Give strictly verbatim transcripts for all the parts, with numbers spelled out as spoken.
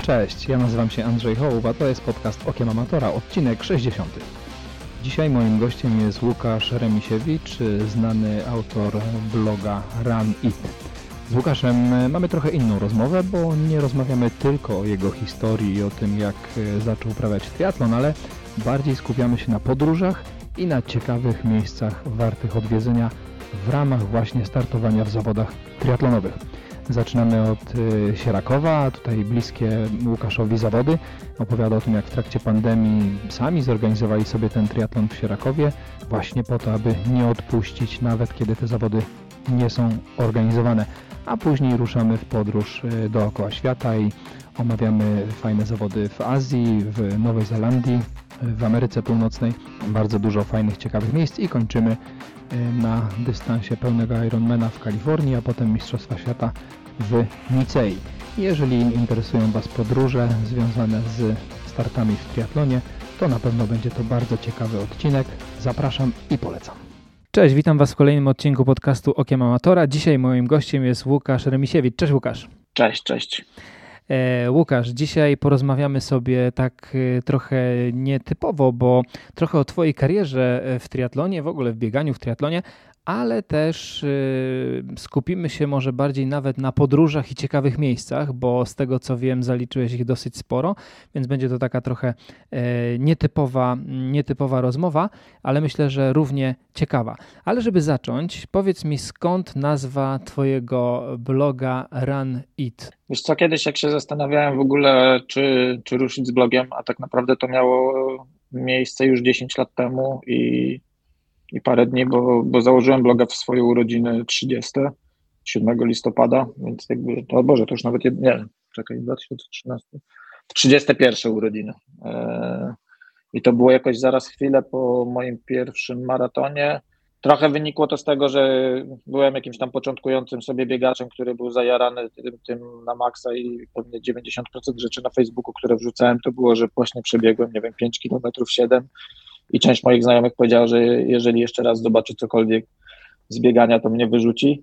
Cześć, ja nazywam się Andrzej Hołów, a to jest podcast Okiem Amatora, odcinek sześćdziesiąty. Dzisiaj moim gościem jest Łukasz Remisiewicz, znany autor bloga Run It. Z Łukaszem mamy trochę inną rozmowę, bo nie rozmawiamy tylko o jego historii i o tym, jak zaczął uprawiać triatlon, ale bardziej skupiamy się na podróżach i na ciekawych miejscach wartych odwiedzenia w ramach właśnie startowania w zawodach triatlonowych. Zaczynamy od Sierakowa, tutaj bliskie Łukaszowi zawody. Opowiada o tym, jak w trakcie pandemii sami zorganizowali sobie ten triatlon w Sierakowie, właśnie po to, aby nie odpuścić, nawet kiedy te zawody nie są organizowane. A później ruszamy w podróż dookoła świata i omawiamy fajne zawody w Azji, w Nowej Zelandii, w Ameryce Północnej. Bardzo dużo fajnych, ciekawych miejsc i kończymy na dystansie pełnego Ironmana w Kalifornii, a potem Mistrzostwa Świata w Nicei. Jeżeli interesują Was podróże związane z startami w triatlonie, to na pewno będzie to bardzo ciekawy odcinek. Zapraszam i polecam. Cześć, witam Was w kolejnym odcinku podcastu Okiem Amatora. Dzisiaj moim gościem jest Łukasz Remisiewicz. Cześć Łukasz. Cześć, cześć. E, Łukasz, dzisiaj porozmawiamy sobie tak e, trochę nietypowo, bo trochę o Twojej karierze w triatlonie, w ogóle w bieganiu w triatlonie, ale też y, skupimy się może bardziej nawet na podróżach i ciekawych miejscach, bo z tego co wiem zaliczyłeś ich dosyć sporo, więc będzie to taka trochę y, nietypowa, nietypowa rozmowa, ale myślę, że równie ciekawa. Ale żeby zacząć, powiedz mi, skąd nazwa twojego bloga Run It? Wiesz co, kiedyś jak się zastanawiałem w ogóle, czy, czy ruszyć z blogiem, a tak naprawdę to miało miejsce już dziesięć lat temu i i parę dni, bo, bo założyłem bloga w swoje urodziny trzydzieste, siódmego listopada, więc jakby, to Boże, to już nawet, jed... nie, czekaj, dwa tysiące trzynasty, trzydzieste pierwsze urodziny. Eee, I to było jakoś zaraz chwilę po moim pierwszym maratonie. Trochę wynikło to z tego, że byłem jakimś tam początkującym sobie biegaczem, który był zajarany tym, tym na maksa i pewnie dziewięćdziesiąt procent rzeczy na Facebooku, które wrzucałem, to było, że właśnie przebiegłem, nie wiem, pięć kilometrów, siedem. I część moich znajomych powiedziała, że jeżeli jeszcze raz zobaczy cokolwiek z biegania, to mnie wyrzuci,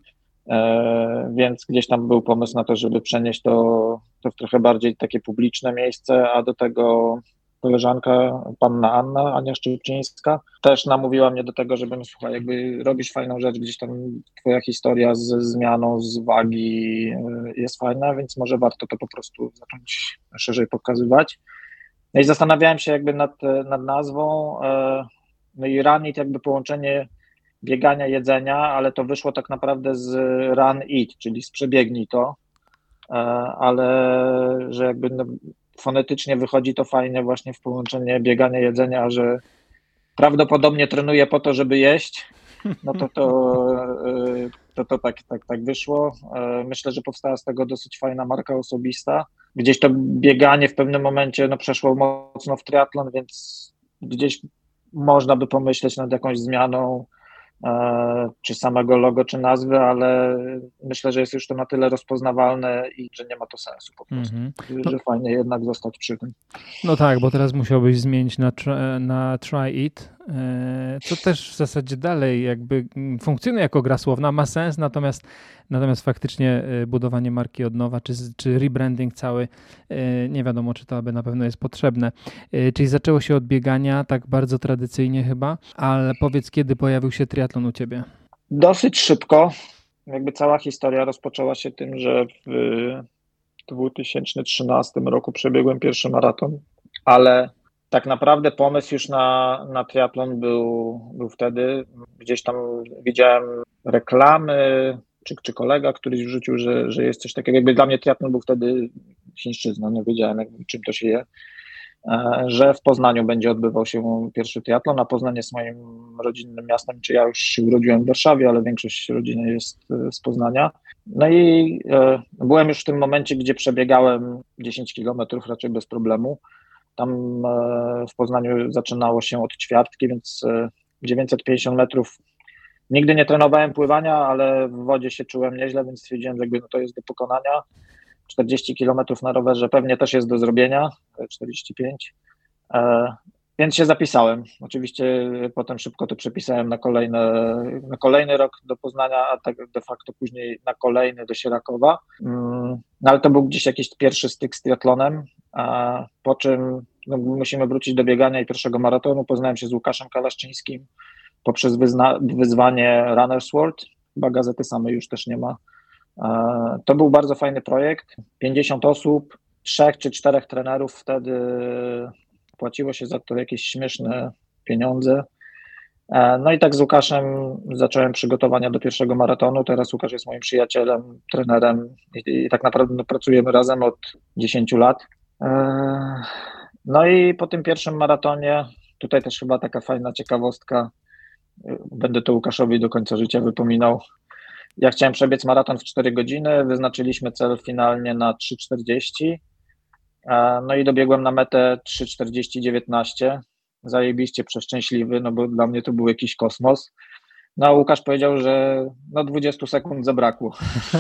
e, więc gdzieś tam był pomysł na to, żeby przenieść to, to w trochę bardziej takie publiczne miejsce, a do tego koleżanka, panna Anna, Ania Szczypczyńska, też namówiła mnie do tego, żebym, słuchaj, jakby robisz fajną rzecz, gdzieś tam twoja historia ze zmianą, z wagi jest fajna, więc może warto to po prostu zacząć szerzej pokazywać. No i zastanawiałem się jakby nad, nad nazwą, no i Run It jakby połączenie biegania, jedzenia, ale to wyszło tak naprawdę z Run It, czyli z przebiegnij to, ale że jakby no, fonetycznie wychodzi to fajnie właśnie w połączenie biegania, jedzenia, że prawdopodobnie trenuję po to, żeby jeść, no to to, to, to tak, tak, tak wyszło. Myślę, że powstała z tego dosyć fajna marka osobista. Gdzieś to bieganie w pewnym momencie no, przeszło mocno w triatlon, więc gdzieś można by pomyśleć nad jakąś zmianą e, czy samego logo, czy nazwy, ale myślę, że jest już to na tyle rozpoznawalne i że nie ma to sensu po prostu, mm-hmm. że, że fajnie jednak zostać przy tym. No tak, bo teraz musiałbyś zmienić na, na Try It, co też w zasadzie dalej jakby funkcjonuje jako gra słowna, ma sens, natomiast, natomiast faktycznie budowanie marki od nowa, czy, czy rebranding cały, nie wiadomo, czy to aby na pewno jest potrzebne. Czyli zaczęło się od biegania, tak bardzo tradycyjnie chyba, ale powiedz, kiedy pojawił się triatlon u ciebie? Dosyć szybko. Jakby cała historia rozpoczęła się tym, że w dwa tysiące trzynastym roku przebiegłem pierwszy maraton, ale tak naprawdę pomysł już na, na triatlon był, był wtedy. Gdzieś tam widziałem reklamy, czy, czy kolega któryś wrzucił, że, że jest coś takiego. Jakby dla mnie triatlon był wtedy chińszczyzną, nie wiedziałem jak, czym to się je, że w Poznaniu będzie odbywał się pierwszy triatlon, a Poznań jest moim rodzinnym miastem, czy ja już się urodziłem w Warszawie, ale większość rodziny jest z Poznania. No i e, byłem już w tym momencie, gdzie przebiegałem dziesięć kilometrów raczej bez problemu. Tam e, w Poznaniu zaczynało się od ćwiartki, więc e, dziewięćset pięćdziesiąt metrów. Nigdy nie trenowałem pływania, ale w wodzie się czułem nieźle, więc stwierdziłem, że jakby no to jest do pokonania. czterdzieści kilometrów na rowerze pewnie też jest do zrobienia, czterdzieści pięć. Więc się zapisałem. Oczywiście potem szybko to przepisałem na, kolejne, na kolejny rok do Poznania, a tak de facto później na kolejny do Sierakowa. No ale to był gdzieś jakiś pierwszy styk z triatlonem, a po czym no, musimy wrócić do biegania i pierwszego maratonu. Poznałem się z Łukaszem Kalaszczyńskim poprzez wyzna, wyzwanie Runner's World. Chyba gazety samej już też nie ma. To był bardzo fajny projekt. pięćdziesiąt osób, trzech czy czterech trenerów wtedy. Płaciło się za to jakieś śmieszne pieniądze. No i tak z Łukaszem zacząłem przygotowania do pierwszego maratonu. Teraz Łukasz jest moim przyjacielem, trenerem i, i tak naprawdę no, pracujemy razem od dziesięciu lat. No i po tym pierwszym maratonie, tutaj też chyba taka fajna ciekawostka, będę to Łukaszowi do końca życia wypominał. Ja chciałem przebiec maraton w cztery godziny, wyznaczyliśmy cel finalnie na trzy czterdzieści. No i dobiegłem na metę trzy czterdzieści dziewiętnaście, zajebiście przeszczęśliwy, no bo dla mnie to był jakiś kosmos. No a Łukasz powiedział, że no dwadzieścia sekund zabrakło.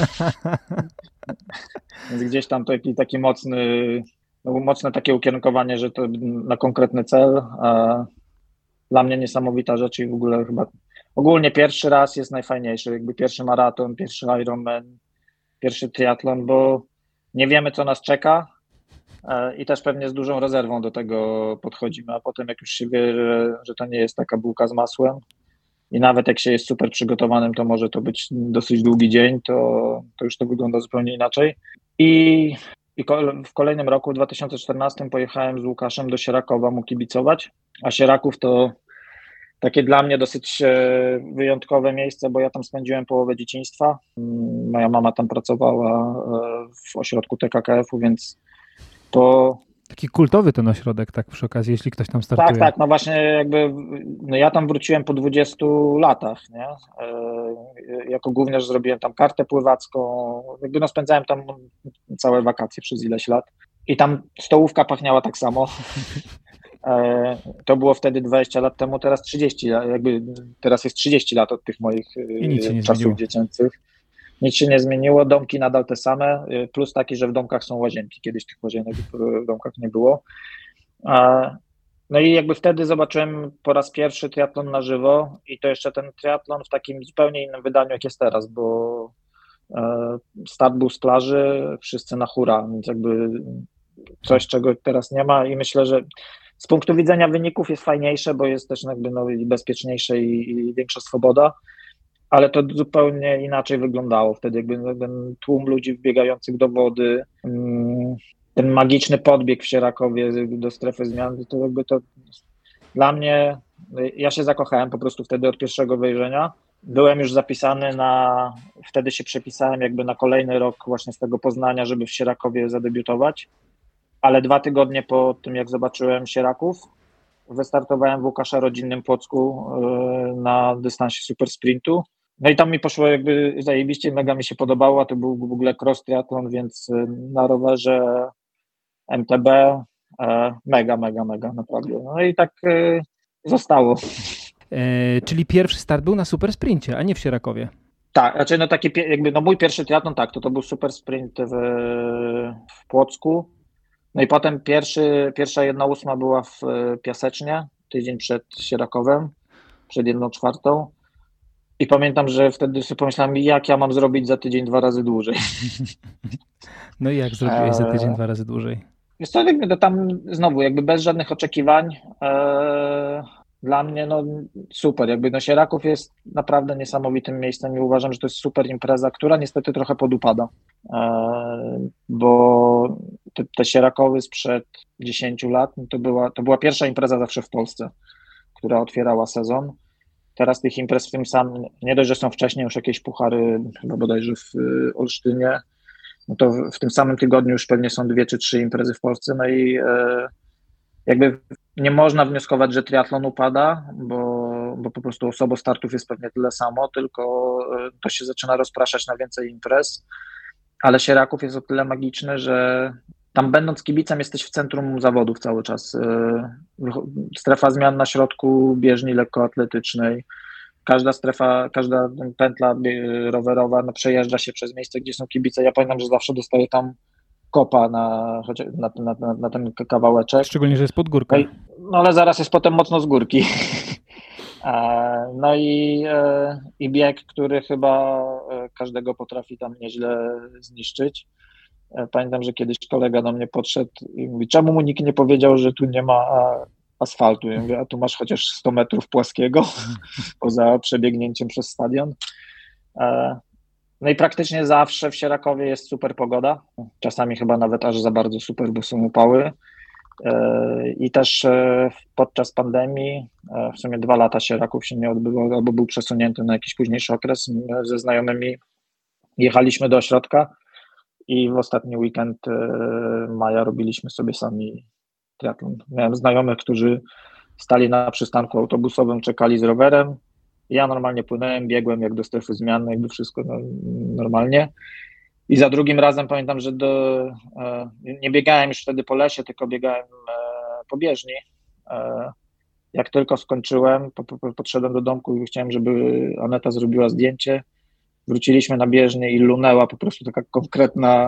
Więc gdzieś tam taki, taki mocny, no mocne takie ukierunkowanie, że to na konkretny cel. A dla mnie niesamowita rzecz i w ogóle chyba ogólnie pierwszy raz jest najfajniejszy, jakby pierwszy maraton, pierwszy Ironman, pierwszy triatlon, bo nie wiemy co nas czeka. I też pewnie z dużą rezerwą do tego podchodzimy, a potem jak już się wie, że, że to nie jest taka bułka z masłem i nawet jak się jest super przygotowanym, to może to być dosyć długi dzień, to, to już to wygląda zupełnie inaczej. I, i w kolejnym roku, w dwa tysiące czternastym, pojechałem z Łukaszem do Sierakowa mu kibicować, a Sieraków to takie dla mnie dosyć wyjątkowe miejsce, bo ja tam spędziłem połowę dzieciństwa. Moja mama tam pracowała w ośrodku T K K F u, więc to... Taki kultowy ten ośrodek, tak przy okazji, jeśli ktoś tam startuje. Tak, tak, no właśnie jakby, no ja tam wróciłem po dwudziestu latach, nie? Jako gówniarz zrobiłem tam kartę pływacką, jakby no spędzałem tam całe wakacje przez ileś lat i tam stołówka pachniała tak samo. To było wtedy dwadzieścia lat temu, teraz trzydzieści, jakby teraz jest trzydzieści lat od tych moich czasów zmieniło. dziecięcych. Nic się nie zmieniło, domki nadal te same, plus taki, że w domkach są łazienki. Kiedyś tych łazienek w domkach nie było. No i jakby wtedy zobaczyłem po raz pierwszy triatlon na żywo i to jeszcze ten triatlon w takim zupełnie innym wydaniu, jak jest teraz, bo start był z plaży, wszyscy na hura, więc jakby coś, czego teraz nie ma i myślę, że z punktu widzenia wyników jest fajniejsze, bo jest też jakby no bezpieczniejsze i, i większa swoboda. Ale to zupełnie inaczej wyglądało wtedy, jakby ten tłum ludzi wbiegających do wody, ten magiczny podbieg w Sierakowie do strefy zmian, to jakby to dla mnie, ja się zakochałem po prostu wtedy od pierwszego wejrzenia. Byłem już zapisany na, wtedy się przepisałem jakby na kolejny rok właśnie z tego Poznania, żeby w Sierakowie zadebiutować, ale dwa tygodnie po tym, jak zobaczyłem Sieraków, wystartowałem w Łukasza rodzinnym Płocku na dystansie super sprintu. No i tam mi poszło jakby zajebiście, mega mi się podobało, a to był w ogóle cross triathlon, więc na rowerze M T B mega, mega, mega naprawdę. No i tak zostało. E, czyli pierwszy start był na super sprincie, a nie w Sierakowie. Tak, znaczy no taki jakby no mój pierwszy triatlon tak, to to był super sprint w, w Płocku. No i potem pierwszy, pierwsza jedna ósma była w Piasecznie, tydzień przed Sierakowem, przed jedną czwartą. I pamiętam, że wtedy sobie pomyślałem, jak ja mam zrobić za tydzień dwa razy dłużej. No i jak zrobiłeś za tydzień dwa razy dłużej? Jest to jakby to tam znowu, jakby bez żadnych oczekiwań. E, dla mnie no super, jakby no Sieraków jest naprawdę niesamowitym miejscem i uważam, że to jest super impreza, która niestety trochę podupada, e, bo te, te Sierakowy sprzed dziesięciu lat no to, była, to była pierwsza impreza zawsze w Polsce, która otwierała sezon. Teraz tych imprez w tym samym, nie dość, że są wcześniej już jakieś puchary, chyba bodajże w Olsztynie, no to w, w tym samym tygodniu już pewnie są dwie czy trzy imprezy w Polsce, no i e, jakby nie można wnioskować, że triatlon upada, bo, bo po prostu osobostartów jest pewnie tyle samo, tylko to się zaczyna rozpraszać na więcej imprez, ale Sieraków jest o tyle magiczny, że tam będąc kibicem jesteś w centrum zawodów cały czas. Strefa zmian na środku bieżni lekkoatletycznej. Każda strefa, każda pętla rowerowa no, przejeżdża się przez miejsce, gdzie są kibice. Ja pamiętam, że zawsze dostaję tam kopa na, na, na, na ten kawałeczek. Szczególnie, że jest pod górką. no ale zaraz jest potem mocno z górki. No i, i bieg, który chyba każdego potrafi tam nieźle zniszczyć. Pamiętam, że kiedyś kolega do mnie podszedł i mówi, czemu mu nikt nie powiedział, że tu nie ma asfaltu? Ja mówię, a tu masz chociaż sto metrów płaskiego poza przebiegnięciem przez stadion. No i praktycznie zawsze w Sierakowie jest super pogoda. Czasami chyba nawet aż za bardzo super, bo są upały. I też podczas pandemii, w sumie dwa lata Sieraków się nie odbywał, albo był przesunięty na jakiś późniejszy okres. Ze znajomymi jechaliśmy do ośrodka i w ostatni weekend maja robiliśmy sobie sami triatlon. Miałem znajomych, którzy stali na przystanku autobusowym, czekali z rowerem. Ja normalnie płynąłem, biegłem jak do strefy zmian, jakby wszystko normalnie. I za drugim razem pamiętam, że do, nie biegałem już wtedy po lesie, tylko biegałem po bieżni. Jak tylko skończyłem, podszedłem do domku i chciałem, żeby Aneta zrobiła zdjęcie. Wróciliśmy na bieżnię i lunęła po prostu taka konkretna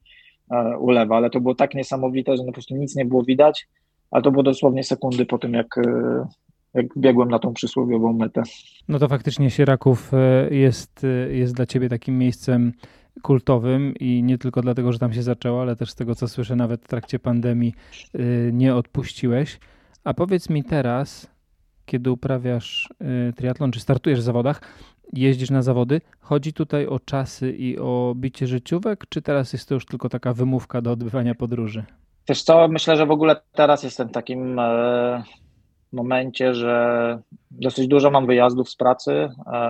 ulewa, ale to było tak niesamowite, że po prostu nic nie było widać, ale to było dosłownie sekundy po tym, jak, jak biegłem na tą przysłowiową metę. No to faktycznie Sieraków jest, jest dla ciebie takim miejscem kultowym i nie tylko dlatego, że tam się zaczęło, ale też z tego, co słyszę, nawet w trakcie pandemii nie odpuściłeś. A powiedz mi teraz, kiedy uprawiasz triatlon, czy startujesz w zawodach, jeździsz na zawody, chodzi tutaj o czasy i o bicie życiówek, czy teraz jest to już tylko taka wymówka do odbywania podróży? Wiesz co, myślę, że w ogóle teraz jestem w takim e, momencie, że dosyć dużo mam wyjazdów z pracy, e,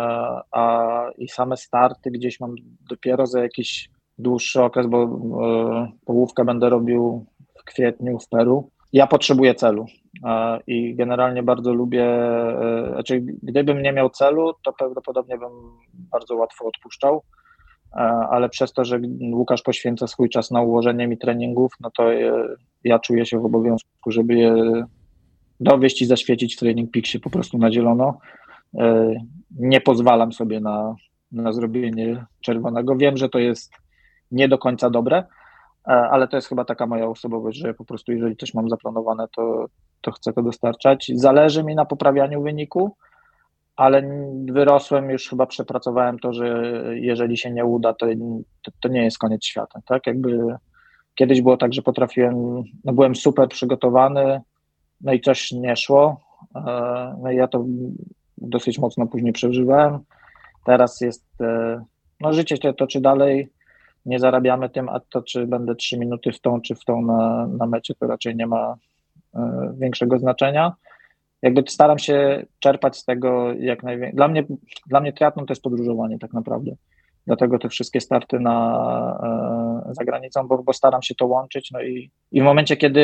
a i same starty gdzieś mam dopiero za jakiś dłuższy okres, bo e, połówkę będę robił w kwietniu w Peru. Ja potrzebuję celu e, i generalnie bardzo lubię, e, znaczy gdybym nie miał celu, to prawdopodobnie bym bardzo łatwo odpuszczał, e, ale przez to, że Łukasz poświęca swój czas na ułożenie mi treningów, no to e, ja czuję się w obowiązku, żeby je dowieść i zaświecić w Training Peaksie po prostu na zielono. E, nie pozwalam sobie na, na zrobienie czerwonego. Wiem, że to jest nie do końca dobre, ale to jest chyba taka moja osobowość, że po prostu jeżeli coś mam zaplanowane, to, to chcę to dostarczać. Zależy mi na poprawianiu wyniku, ale wyrosłem, już chyba przepracowałem to, że jeżeli się nie uda, to, to, to nie jest koniec świata, tak? Jakby kiedyś było tak, że potrafiłem, no byłem super przygotowany, no i coś nie szło, no i ja to dosyć mocno później przeżywałem. Teraz jest, no życie się toczy dalej, nie zarabiamy tym, a to czy będę trzy minuty w tą, czy w tą na, na mecie, to raczej nie ma y, większego znaczenia. Jakby staram się czerpać z tego jak najwięcej. Dla mnie, dla mnie triatlon to jest podróżowanie tak naprawdę. Dlatego te wszystkie starty na, y, za granicą, bo, bo staram się to łączyć. No i, i w momencie, kiedy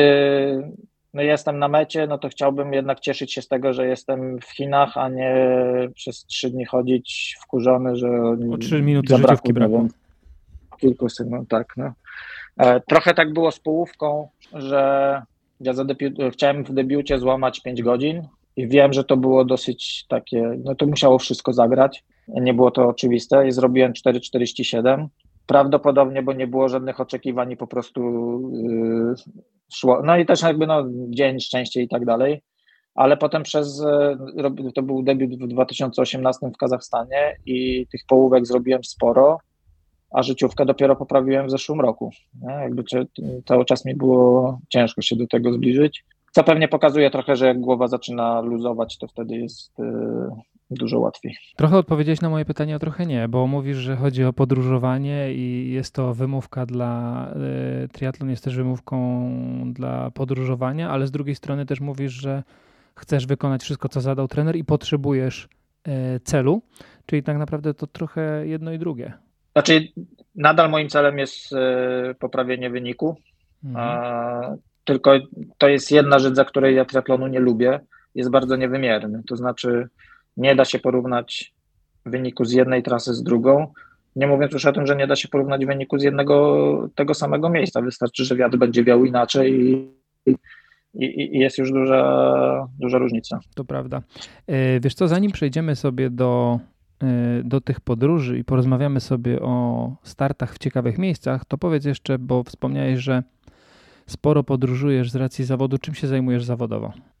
no jestem na mecie, no to chciałbym jednak cieszyć się z tego, że jestem w Chinach, a nie przez trzy dni chodzić wkurzony, że o trzy minuty życiówki brakło. Kilku sekund, tak. No. E, trochę tak było z połówką, że ja zadebiu- chciałem w debiucie złamać pięć godzin i wiem, że to było dosyć takie, no to musiało wszystko zagrać. Nie było to oczywiste i zrobiłem cztery czterdzieści siedem. Prawdopodobnie, bo nie było żadnych oczekiwań i po prostu yy, szło. No i też jakby no, dzień szczęście i tak dalej. Ale potem przez, to był debiut w dwa tysiące osiemnastym w Kazachstanie i tych połówek zrobiłem sporo, a życiówkę dopiero poprawiłem w zeszłym roku. Nie? Jakby cały czas mi było ciężko się do tego zbliżyć, co pewnie pokazuje trochę, że jak głowa zaczyna luzować, to wtedy jest yy, dużo łatwiej. Trochę odpowiedziałeś na moje pytanie, a trochę nie, bo mówisz, że chodzi o podróżowanie i jest to wymówka dla, yy, triatlon jest też wymówką dla podróżowania, ale z drugiej strony też mówisz, że chcesz wykonać wszystko, co zadał trener i potrzebujesz yy, celu, czyli tak naprawdę to trochę jedno i drugie. Znaczy, nadal moim celem jest y, poprawienie wyniku, mhm. a, tylko to jest jedna rzecz, za której ja triatlonu nie lubię, jest bardzo niewymierny, to znaczy nie da się porównać wyniku z jednej trasy z drugą, nie mówiąc już o tym, że nie da się porównać wyniku z jednego tego samego miejsca, wystarczy, że wiatr będzie wiał inaczej i, i, i jest już duża, duża różnica. To prawda. Wiesz co, zanim przejdziemy sobie do do tych podróży i porozmawiamy sobie o startach w ciekawych miejscach, to powiedz jeszcze, bo wspomniałeś, że sporo podróżujesz z racji zawodu. Czym się zajmujesz zawodowo?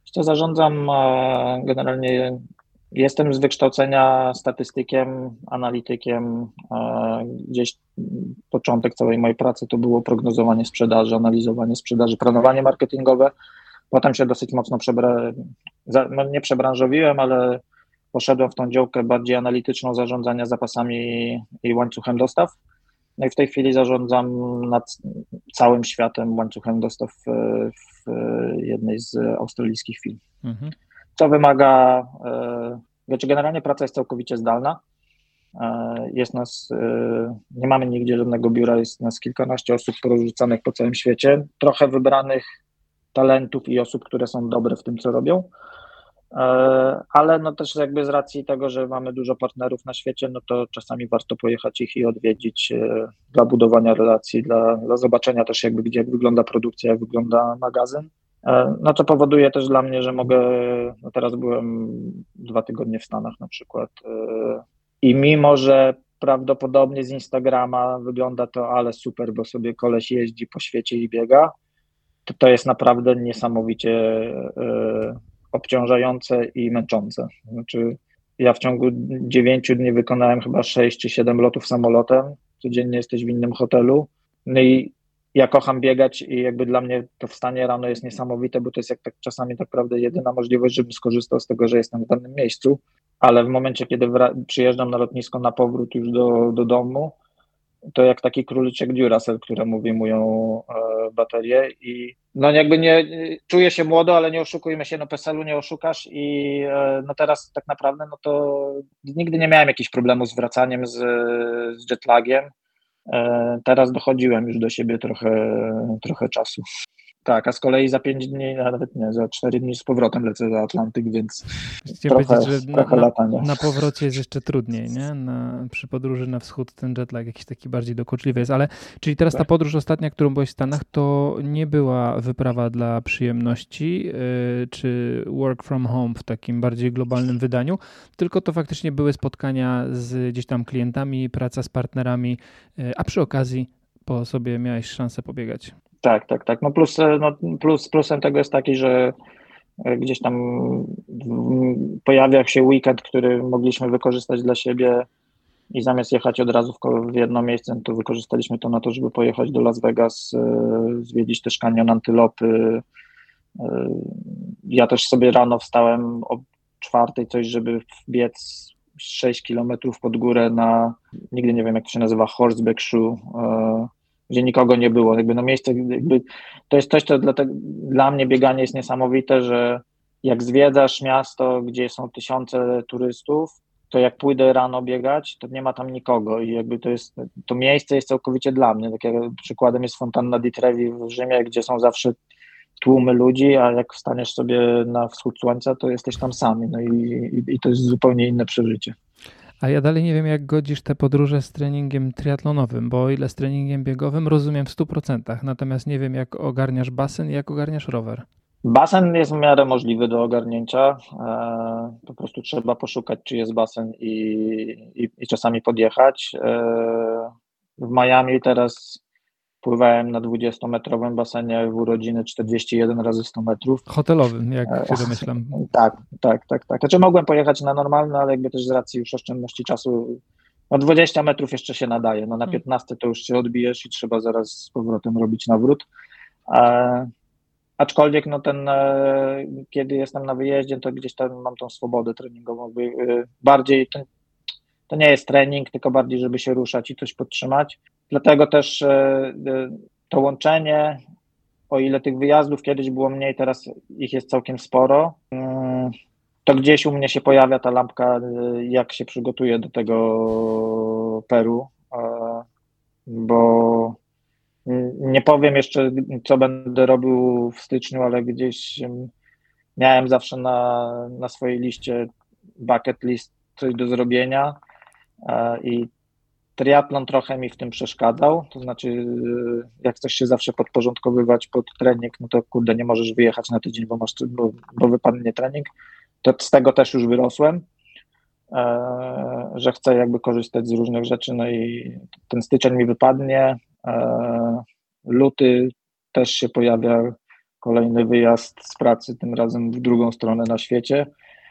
Co zarządzam, e, generalnie jestem z wykształcenia statystykiem, analitykiem. E, Gdzieś początek całej mojej pracy to było prognozowanie sprzedaży, analizowanie sprzedaży, planowanie marketingowe. Potem się dosyć mocno przebra... za- no nie przebranżowiłem, ale poszedłem w tą działkę bardziej analityczną zarządzania zapasami i łańcuchem dostaw. No i w tej chwili zarządzam nad całym światem łańcuchem dostaw w, w jednej z australijskich firm. Mhm. Co wymaga, e, znaczy generalnie praca jest całkowicie zdalna. E, Jest nas, e, nie mamy nigdzie żadnego biura, jest nas kilkanaście osób porozrzucanych po całym świecie, trochę wybranych talentów i osób, które są dobre w tym, co robią. E, Ale no też jakby z racji tego, że mamy dużo partnerów na świecie, no to czasami warto pojechać ich i odwiedzić e, dla budowania relacji, dla, dla zobaczenia też jakby gdzie wygląda produkcja, jak wygląda magazyn. E, No to powoduje też dla mnie, że mogę, no teraz byłem dwa tygodnie w Stanach na przykład e, i mimo, że prawdopodobnie z Instagrama wygląda to ale super, bo sobie koleś jeździ po świecie i biega, to to jest naprawdę niesamowicie e, obciążające i męczące. Znaczy, ja w ciągu dziewięciu dni wykonałem chyba sześć czy siedem lotów samolotem, codziennie jesteś w innym hotelu, no i ja kocham biegać i jakby dla mnie to wstanie rano jest niesamowite, bo to jest jak tak czasami tak naprawdę jedyna możliwość, żebym skorzystał z tego, że jestem w danym miejscu, ale w momencie, kiedy wra- przyjeżdżam na lotnisko na powrót już do, do domu, to jak taki króliczek Duracell, któremu wyjmują e, baterie i no jakby nie, czuję się młodo, ale nie oszukujmy się, no PESEL-u nie oszukasz i e, no teraz tak naprawdę no to nigdy nie miałem jakichś problemów z wracaniem z, z jetlagiem. E, teraz dochodziłem już do siebie trochę, trochę czasu. Tak, a z kolei za pięć dni, a nawet nie, za cztery dni z powrotem lecę za Atlantyk, więc Chciałem trochę, powiedzieć, że na, trochę na, latania. na powrocie jest jeszcze trudniej, nie? Na, przy podróży na wschód ten jetlag jakiś taki bardziej dokuczliwy jest, ale czyli teraz ta Tak. podróż ostatnia, którą byłeś w Stanach, to nie była wyprawa dla przyjemności, yy, czy work from home w takim bardziej globalnym wydaniu, tylko to faktycznie były spotkania z gdzieś tam klientami, praca z partnerami, yy, a przy okazji po sobie miałeś szansę pobiegać. Tak, tak, tak. No plus, e, no plus, plusem tego jest taki, że e, gdzieś tam mm, pojawia się weekend, który mogliśmy wykorzystać dla siebie i zamiast jechać od razu w, ko- w jedno miejsce, no to wykorzystaliśmy to na to, żeby pojechać do Las Vegas, e, zwiedzić też kanion Antylopy. E, Ja też sobie rano wstałem o czwartej coś, żeby wbiec sześć kilometrów pod górę na, nigdy nie wiem jak to się nazywa, horseback shoe, e, gdzie nikogo nie było. Jakby no miejsce, jakby, to jest coś, co dla, te, dla mnie bieganie jest niesamowite, że jak zwiedzasz miasto, gdzie są tysiące turystów, to jak pójdę rano biegać, to nie ma tam nikogo i jakby to jest, to miejsce jest całkowicie dla mnie. Tak jak przykładem jest fontanna di Trevi w Rzymie, gdzie są zawsze tłumy ludzi, a jak wstaniesz sobie na wschód słońca, to jesteś tam sam. No i, i, i to jest zupełnie inne przeżycie. A ja dalej nie wiem, jak godzisz te podróże z treningiem triatlonowym, bo o ile z treningiem biegowym rozumiem w stu procentach, natomiast nie wiem, jak ogarniasz basen i jak ogarniasz rower. Basen jest w miarę możliwy do ogarnięcia. E, po prostu trzeba poszukać, czy jest basen i, i, i czasami podjechać. E, w Miami teraz pływałem na dwudziestometrowym basenie w urodziny czterdzieści jeden razy sto metrów. Hotelowym, jak E, się domyślam. tak, tak, tak, tak. Znaczy mogłem pojechać na normalny, ale jakby też z racji już oszczędności czasu, no dwadzieścia metrów jeszcze się nadaje. No na piętnaście to już się odbijesz i trzeba zaraz z powrotem robić nawrót. E, Aczkolwiek no ten, e, kiedy jestem na wyjeździe, to gdzieś tam mam tą swobodę treningową. Jakby, e, bardziej to, to nie jest trening, tylko bardziej, żeby się ruszać i coś podtrzymać. Dlatego też e, e, to łączenie, o ile tych wyjazdów kiedyś było mniej, teraz ich jest całkiem sporo, mm, to gdzieś u mnie się pojawia ta lampka, e, jak się przygotuję do tego Peru, e, bo nie powiem jeszcze, co będę robił w styczniu, ale gdzieś miałem zawsze na, na swojej liście bucket list coś do zrobienia i triatlon trochę mi w tym przeszkadzał, to znaczy jak chcesz się zawsze podporządkowywać pod trening, no to kurde, nie możesz wyjechać na tydzień, bo, masz, bo, bo wypadnie trening, to z tego też już wyrosłem, że chcę jakby korzystać z różnych rzeczy, no i ten styczeń mi wypadnie, luty też się pojawia kolejny wyjazd z pracy, tym razem w drugą stronę na świecie.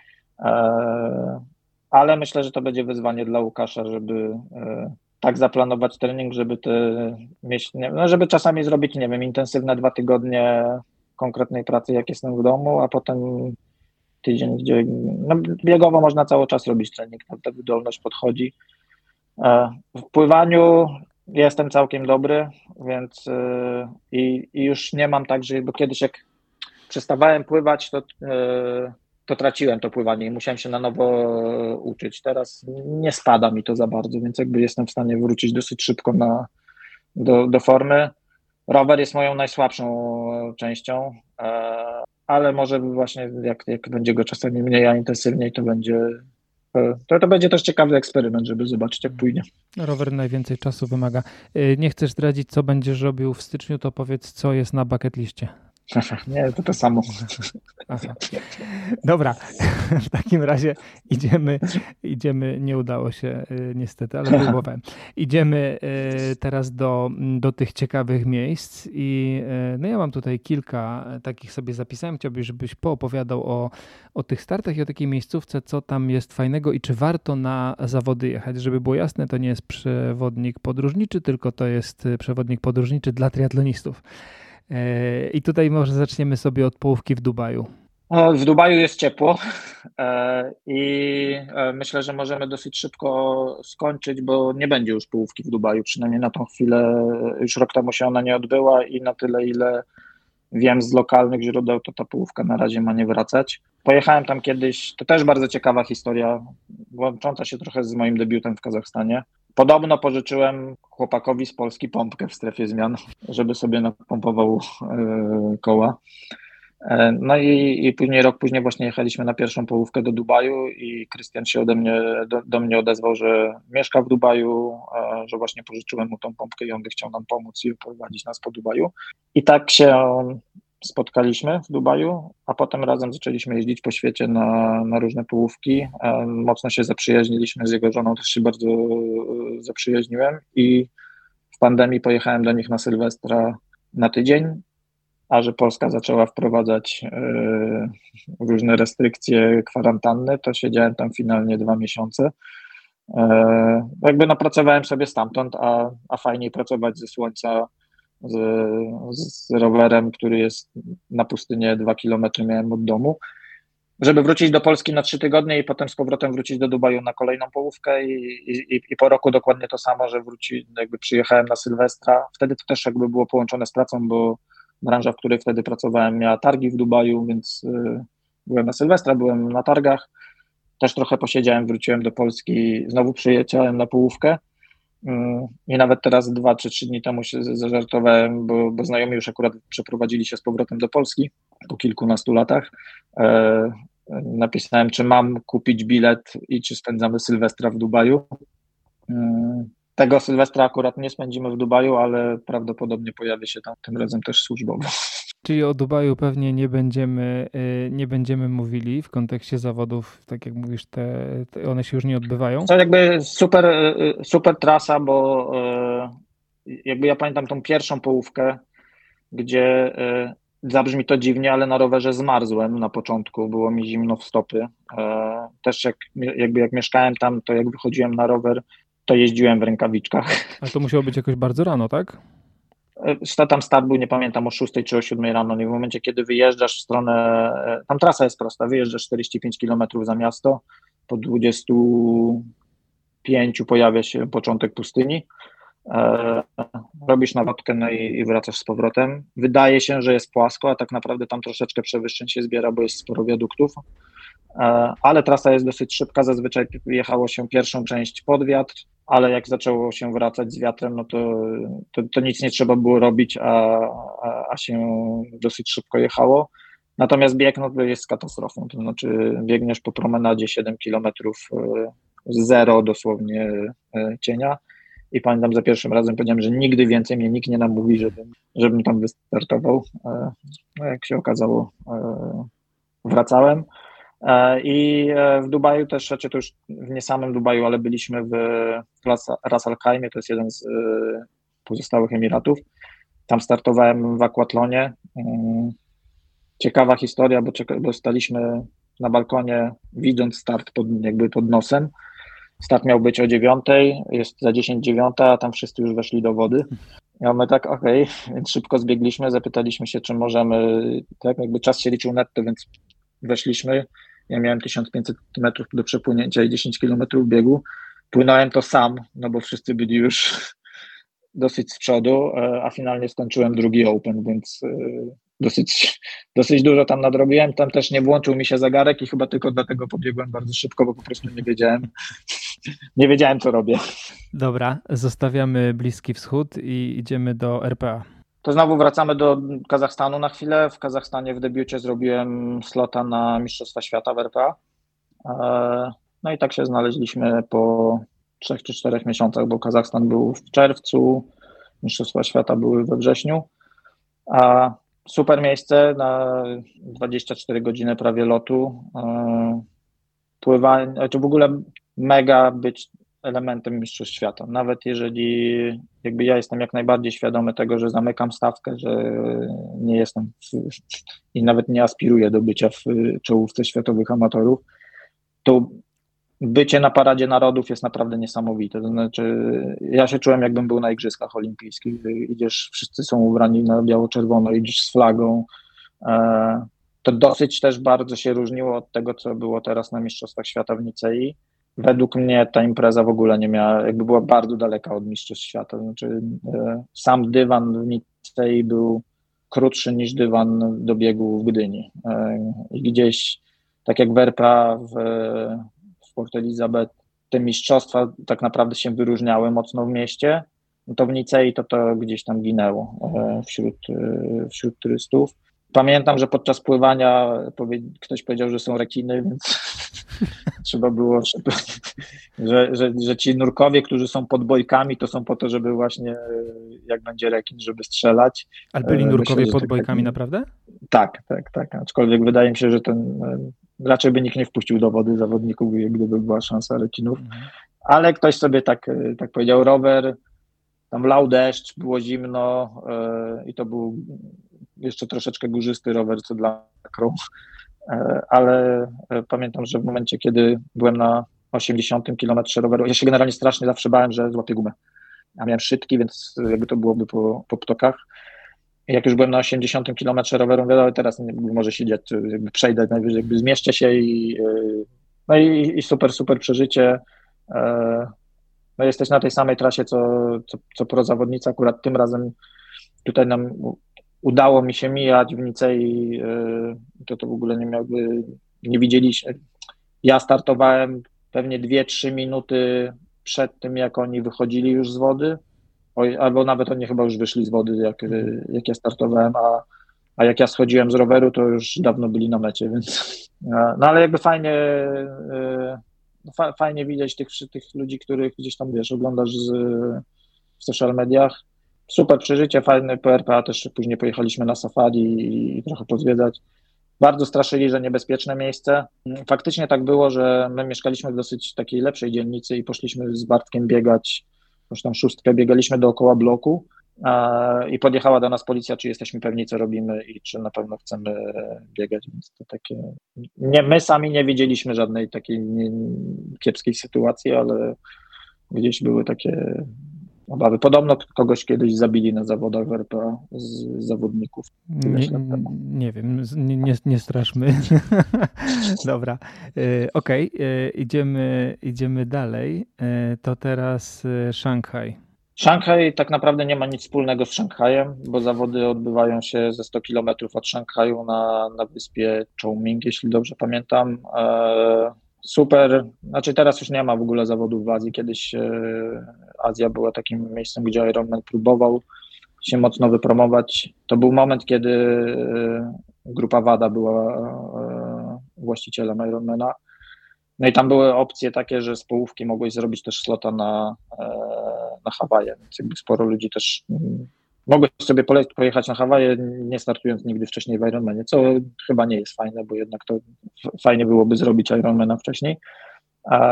Ale myślę, że to będzie wyzwanie dla Łukasza, żeby tak zaplanować trening, żeby te mieć, no żeby czasami zrobić, nie wiem, intensywne dwa tygodnie konkretnej pracy, jak jestem w domu, a potem tydzień, gdzie no, biegowo można cały czas robić trening, ta wydolność podchodzi. W pływaniu jestem całkiem dobry, więc i, i już nie mam tak, że bo kiedyś jak przestawałem pływać, to, to traciłem to pływanie i musiałem się na nowo uczyć. Teraz nie spada mi to za bardzo, więc jakby jestem w stanie wrócić dosyć szybko na, do, do formy. Rower jest moją najsłabszą częścią, ale może właśnie jak, jak będzie go czasami mniej, a intensywniej, to będzie to, to będzie też ciekawy eksperyment, żeby zobaczyć, jak pójdzie. Rower najwięcej czasu wymaga. Nie chcesz zdradzić, co będziesz robił w styczniu, to powiedz, co jest na bucket liście. Nie, to to samo. Aha. Dobra, w takim razie idziemy, idziemy, nie udało się niestety, ale próbowałem. Idziemy teraz do, do tych ciekawych miejsc i no ja mam tutaj kilka takich sobie zapisałem. Chciałbym, żebyś poopowiadał o, o tych startach i o takiej miejscówce, co tam jest fajnego i czy warto na zawody jechać. Żeby było jasne, to nie jest przewodnik podróżniczy, tylko to jest przewodnik podróżniczy dla triatlonistów. I tutaj może zaczniemy sobie od połówki w Dubaju. W Dubaju jest ciepło i myślę, że możemy dosyć szybko skończyć, bo nie będzie już połówki w Dubaju, przynajmniej na tą chwilę, już rok temu się ona nie odbyła i na tyle, ile wiem z lokalnych źródeł, to ta połówka na razie ma nie wracać. Pojechałem tam kiedyś, to też bardzo ciekawa historia, łącząca się trochę z moim debiutem w Kazachstanie. Podobno pożyczyłem chłopakowi z Polski pompkę w strefie zmian, żeby sobie napompował yy, koła. Yy, no i, i później, rok później właśnie jechaliśmy na pierwszą połówkę do Dubaju i Krystian się ode mnie, do, do mnie odezwał, że mieszka w Dubaju, yy, że właśnie pożyczyłem mu tą pompkę i on by chciał nam pomóc i oprowadzić nas po Dubaju. I tak się spotkaliśmy w Dubaju, a potem razem zaczęliśmy jeździć po świecie na, na różne połówki. Mocno się zaprzyjaźniliśmy z jego żoną, też się bardzo zaprzyjaźniłem i w pandemii pojechałem do nich na Sylwestra na tydzień, a że Polska zaczęła wprowadzać y, różne restrykcje, kwarantanny, to siedziałem tam finalnie dwa miesiące. Y, jakby napracowałem sobie stamtąd, a, a fajniej pracować ze słońca Z, z rowerem, który jest na pustynię dwa kilometry miałem od domu, żeby wrócić do Polski na trzy tygodnie i potem z powrotem wrócić do Dubaju na kolejną połówkę i, i, i po roku dokładnie to samo, że wróci, jakby przyjechałem na Sylwestra. Wtedy to też jakby było połączone z pracą, bo branża, w której wtedy pracowałem, miała targi w Dubaju, więc y, byłem na Sylwestra, byłem na targach, też trochę posiedziałem, wróciłem do Polski, znowu przyjechałem na połówkę. I nawet teraz dwa czy trzy dni temu się zażartowałem, bo, bo znajomi już akurat przeprowadzili się z powrotem do Polski po kilkunastu latach. E, napisałem, czy mam kupić bilet i czy spędzamy Sylwestra w Dubaju. E, tego Sylwestra akurat nie spędzimy w Dubaju, ale prawdopodobnie pojawię się tam tym razem też służbowo. Czyli o Dubaju pewnie nie będziemy, nie będziemy mówili w kontekście zawodów, tak jak mówisz, te, te one się już nie odbywają. To jakby super, super trasa, bo jakby ja pamiętam tą pierwszą połówkę, gdzie zabrzmi to dziwnie, ale na rowerze zmarzłem na początku, było mi zimno w stopy. Też jak, jakby jak mieszkałem tam, to jak wychodziłem na rower, to jeździłem w rękawiczkach. Ale to musiało być jakoś bardzo rano, tak? Tam start był, nie pamiętam, o szóstej czy o siódmej rano, i w momencie, kiedy wyjeżdżasz w stronę, tam trasa jest prosta, wyjeżdżasz czterdzieści pięć kilometrów za miasto, po dwudziestu pięciu pojawia się początek pustyni, e, robisz nawodkę, no i, i wracasz z powrotem. Wydaje się, że jest płasko, a tak naprawdę tam troszeczkę przewyższeń się zbiera, bo jest sporo wiaduktów, e, ale trasa jest dosyć szybka, zazwyczaj jechało się pierwszą część pod wiatr, ale jak zaczęło się wracać z wiatrem, no to, to, to nic nie trzeba było robić, a, a, a się dosyć szybko jechało. Natomiast bieg no, to jest katastrofą, to znaczy biegniesz po promenadzie siedem kilometrów, zero dosłownie cienia i pamiętam, za pierwszym razem powiedziałem, że nigdy więcej mnie nikt nie namówi, żebym, żebym tam wystartował. No, jak się okazało, wracałem. I w Dubaju też, znaczy to już w nie samym Dubaju, ale byliśmy w Ras Al Khaimie, to jest jeden z pozostałych Emiratów. Tam startowałem w aquatlonie. ciekawa historia, bo, czeka, bo staliśmy na balkonie, widząc start pod, jakby pod nosem. Start miał być o dziewiątej, jest za dziesięć dziewiąta, a tam wszyscy już weszli do wody. Ja my tak, okej, okay. Więc szybko zbiegliśmy, zapytaliśmy się, czy możemy, tak, jakby czas się liczył netto, więc weszliśmy. Ja miałem tysiąc pięćset metrów do przepłynięcia i dziesięć kilometrów biegu. Płynąłem to sam, no bo wszyscy byli już dosyć z przodu, a finalnie skończyłem drugi open, więc dosyć, dosyć dużo tam nadrobiłem. Tam też nie włączył mi się zegarek i chyba tylko dlatego pobiegłem bardzo szybko, bo po prostu nie wiedziałem, nie wiedziałem, co robię. Dobra, zostawiamy Bliski Wschód i idziemy do R P A. To znowu wracamy do Kazachstanu na chwilę. W Kazachstanie w debiucie zrobiłem slota na Mistrzostwa Świata w R P A. No i tak się znaleźliśmy po trzech czy czterech miesiącach, bo Kazachstan był w czerwcu, Mistrzostwa Świata były we wrześniu. A super miejsce na dwadzieścia cztery godziny prawie lotu. Pływanie, to w ogóle mega być elementem Mistrzostw Świata. Nawet jeżeli jakby ja jestem jak najbardziej świadomy tego, że zamykam stawkę, że nie jestem w, i nawet nie aspiruję do bycia w czołówce światowych amatorów, to bycie na Paradzie Narodów jest naprawdę niesamowite. To znaczy, ja się czułem, jakbym był na Igrzyskach Olimpijskich. Idziesz, wszyscy są ubrani na biało-czerwono, idziesz z flagą. To dosyć też bardzo się różniło od tego, co było teraz na Mistrzostwach Świata w Nicei. Według mnie ta impreza w ogóle nie miała, jakby była bardzo daleka od Mistrzostw Świata. Znaczy, sam dywan w Nicei był krótszy niż dywan do biegu w Gdyni. I gdzieś, tak jak w R P A, w, w Port Elizabeth, te mistrzostwa tak naprawdę się wyróżniały mocno w mieście, no to w Nicei to to gdzieś tam ginęło wśród, wśród turystów. Pamiętam, że podczas pływania powie, ktoś powiedział, że są rekiny, więc trzeba było, żeby, że, że, że ci nurkowie, którzy są pod bojkami, to są po to, żeby właśnie jak będzie rekin, żeby strzelać. Ale byli nurkowie Myślę, pod tak, bojkami naprawdę? Tak, tak, tak. Aczkolwiek wydaje mi się, że ten raczej by nikt nie wpuścił do wody zawodników, gdyby była szansa rekinów. Mhm. Ale ktoś sobie tak, tak powiedział, rower, tam lał deszcz, było zimno yy, i to był jeszcze troszeczkę górzysty rower, co dla krów, ale pamiętam, że w momencie, kiedy byłem na osiemdziesiątym kilometrze roweru, ja się generalnie strasznie zawsze bałem, że złapię gumę. Ja miałem szczytki, więc jakby to byłoby po, po ptokach. I jak już byłem na osiemdziesiątym kilometrze roweru, mówię, ale teraz nie może siedzieć, jakby przejdę, najwyżej jakby zmieszczę się i no i, i super, super przeżycie. No jesteś na tej samej trasie, co, co, co prozawodnica, akurat tym razem tutaj nam udało mi się mijać w Nicei, to to w ogóle nie miałby, nie widzieliśmy. Ja startowałem pewnie dwie trzy minuty przed tym, jak oni wychodzili już z wody, albo nawet oni chyba już wyszli z wody, jak, jak ja startowałem, a, a jak ja schodziłem z roweru, to już dawno byli na mecie, więc no ale jakby fajnie fajnie widać tych, tych ludzi, których gdzieś tam, wiesz, oglądasz z, w social mediach. Super przeżycie, fajne P R P A, też później pojechaliśmy na safari i trochę pozwiedzać. Bardzo straszyli, że niebezpieczne miejsce. Faktycznie tak było, że my mieszkaliśmy w dosyć takiej lepszej dzielnicy i poszliśmy z Bartkiem biegać, już tam szóstkę, biegaliśmy dookoła bloku i podjechała do nas policja, czy jesteśmy pewni, co robimy i czy na pewno chcemy biegać, więc to takie... Nie, my sami nie widzieliśmy żadnej takiej nie, kiepskiej sytuacji, ale gdzieś były takie obawy. Podobno kogoś kiedyś zabili na zawodach w R P A z zawodników. Nie, nie wiem, nie, nie, nie straszmy. Dobra, okej, okay. idziemy, idziemy dalej. To teraz Szanghaj. Szanghaj tak naprawdę nie ma nic wspólnego z Szanghajem, bo zawody odbywają się ze sto kilometrów od Szanghaju na, na wyspie Chongming, jeśli dobrze pamiętam. E, super, znaczy teraz już nie ma w ogóle zawodów w Azji. Kiedyś e, Azja była takim miejscem, gdzie Ironman próbował się mocno wypromować. To był moment, kiedy e, grupa WADA była e, właścicielem Ironmana. No i tam były opcje takie, że z połówki mogłeś zrobić też slota na, na Hawaje, więc jakby sporo ludzi też mogłeś sobie pojechać na Hawaje, nie startując nigdy wcześniej w Ironmanie, co chyba nie jest fajne, bo jednak to fajnie byłoby zrobić Ironmana wcześniej.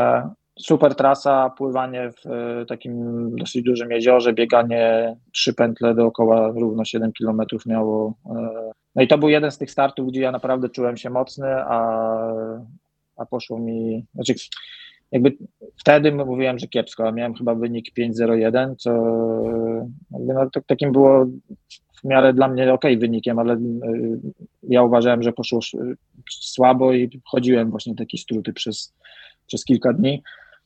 super trasa, pływanie w takim dosyć dużym jeziorze, bieganie trzy pętle dookoła, równo siedem kilometrów miało. No i to był jeden z tych startów, gdzie ja naprawdę czułem się mocny, a, a poszło mi, znaczy jakby wtedy mówiłem, że kiepsko, a miałem chyba wynik pięć zero jeden, co jakby no, to, takim było w miarę dla mnie okej wynikiem, ale ja uważałem, że poszło słabo i chodziłem właśnie takie skróty przez, przez kilka dni.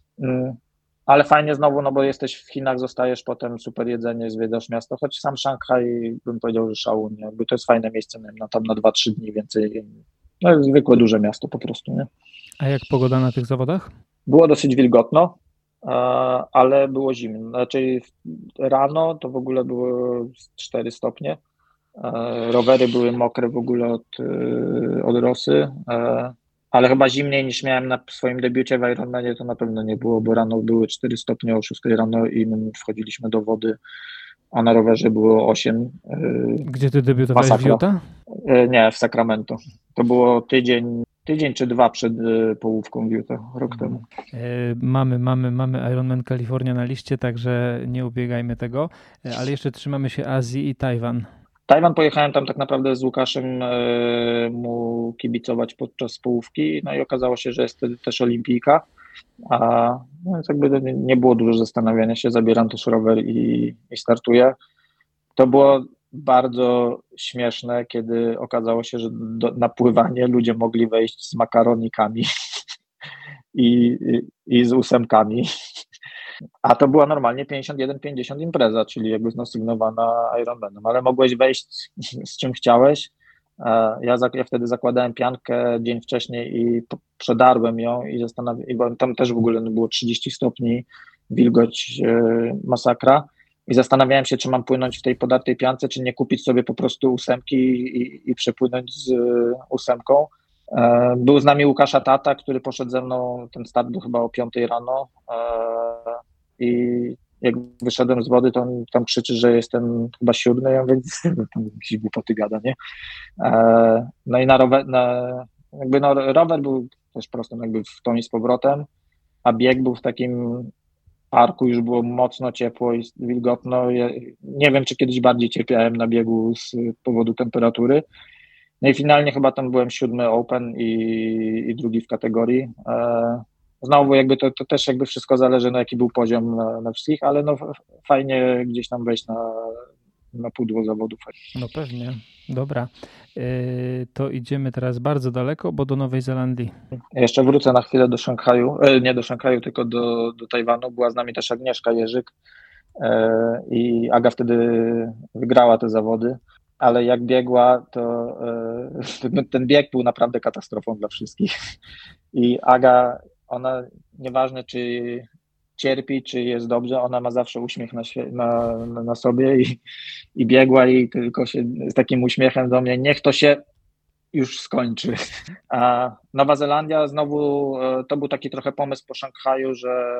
Ale fajnie znowu, no bo jesteś w Chinach, zostajesz potem, super jedzenie, zwiedzasz miasto, choć sam Szanghaj bym powiedział, że szału, nie? Jakby to jest fajne miejsce na, tam na dwa trzy dni więcej, no zwykłe duże miasto po prostu, nie? A jak pogoda na tych zawodach? Było dosyć wilgotno, ale było zimno, znaczy rano to w ogóle było cztery stopnie, rowery były mokre w ogóle od, od rosy, ale chyba zimniej niż miałem na swoim debiucie w Ironmanie to na pewno nie było, bo rano były cztery stopnie o szóstej rano i my wchodziliśmy do wody, a na rowerze było osiem. Gdzie ty debiutowałeś, w Utah? Nie, w Sacramento. To było tydzień, tydzień czy dwa przed połówką w Utah, rok temu. Mamy, mamy, mamy Ironman Kalifornia na liście, także nie ubiegajmy tego, ale jeszcze trzymamy się Azji i Tajwan. Tajwan pojechałem tam tak naprawdę z Łukaszem y, mu kibicować podczas połówki, no i okazało się, że jest wtedy też olimpijka, a no, więc jakby nie było dużo zastanawiania się, zabieram też rower i, i startuję. To było bardzo śmieszne, kiedy okazało się, że do, na pływanie ludzie mogli wejść z makaronikami i, i, i z ósemkami. A to była normalnie pięćdziesiąt jeden pięćdziesiąt impreza, czyli jakby no sygnowana Ironmanem, ale mogłeś wejść z czym chciałeś. Ja, ja wtedy zakładałem piankę dzień wcześniej i przedarłem ją i zastanawiałem, bo tam też w ogóle było trzydzieści stopni, wilgoć, masakra i zastanawiałem się, czy mam płynąć w tej podartej piance, czy nie kupić sobie po prostu ósemki i, i przepłynąć z ósemką. Był z nami Łukasza tata, który poszedł ze mną, ten start był chyba o piątej rano i jak wyszedłem z wody, to on tam krzyczy, że jestem chyba siódmy, ja mówię, tam jakieś głupoty gada, nie? No i na rower, na, jakby no, rower był też prostym jakby w tą i z powrotem, a bieg był w takim parku, już było mocno ciepło i wilgotno. Ja nie wiem, czy kiedyś bardziej cierpiałem na biegu z powodu temperatury. No i finalnie chyba tam byłem siódmy open i, i drugi w kategorii. Znowu jakby to, to też jakby wszystko zależy, na jaki był poziom na, na wszystkich, ale no fajnie gdzieś tam wejść na, na pudło zawodów. No pewnie, dobra. Yy, to idziemy teraz bardzo daleko, bo do Nowej Zelandii. Ja jeszcze wrócę na chwilę do Szanghaju, e, nie do Szanghaju, tylko do, do Tajwanu. Była z nami też Agnieszka Jerzyk e, i Aga wtedy wygrała te zawody, ale jak biegła, to e, ten bieg był naprawdę katastrofą dla wszystkich. I Aga, ona nieważne czy cierpi, czy jest dobrze, ona ma zawsze uśmiech na, na, na sobie i, i biegła i tylko się z takim uśmiechem do mnie, niech to się już skończy. A Nowa Zelandia znowu, to był taki trochę pomysł po Szanghaju, że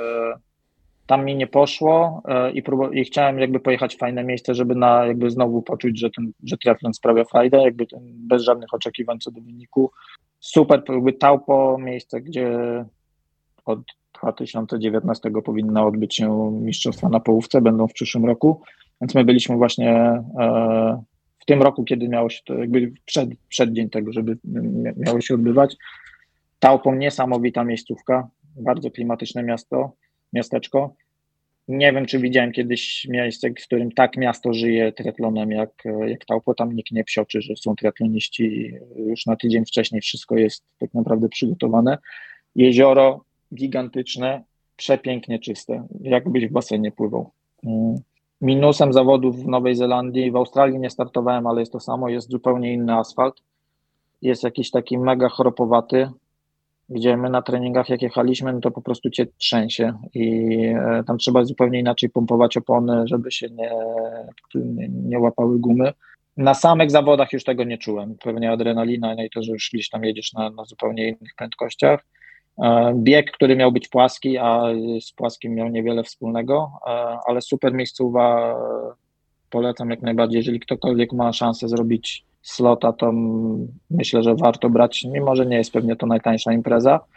tam mi nie poszło i, próbu- i chciałem jakby pojechać w fajne miejsce, żeby na jakby znowu poczuć, że ten że triathlon sprawia frajdę, jakby ten, bez żadnych oczekiwań co do wyniku. Super, jakby Taupo, miejsce, gdzie od dwa tysiące dziewiętnastego powinna odbyć się mistrzostwa na połówce, będą w przyszłym roku, więc my byliśmy właśnie e, w tym roku, kiedy miało się to jakby przed, przed dzień tego, żeby miało się odbywać. Taupo niesamowita miejscówka, bardzo klimatyczne miasto, miasteczko. Nie wiem, czy widziałem kiedyś miejsce, w którym tak miasto żyje triatlonem jak, jak Taupo. Tam nikt nie psioczy, że są triatloniści już na tydzień wcześniej, wszystko jest tak naprawdę przygotowane. Jezioro gigantyczne, przepięknie czyste, jakbyś w basenie pływał. Minusem zawodów w Nowej Zelandii, w Australii nie startowałem, ale jest to samo, jest zupełnie inny asfalt. Jest jakiś taki mega choropowaty, gdzie my na treningach jak jechaliśmy, no to po prostu cię trzęsie i tam trzeba zupełnie inaczej pompować opony, żeby się nie, nie, nie łapały gumy. Na samych zawodach już tego nie czułem, pewnie adrenalina, no i to, że już gdzieś tam jedziesz na, na zupełnie innych prędkościach. Bieg, który miał być płaski, a z płaskim miał niewiele wspólnego, ale super miejscowa, polecam jak najbardziej, jeżeli ktokolwiek ma szansę zrobić slota, to myślę, że warto brać, mimo że nie jest pewnie to najtańsza impreza,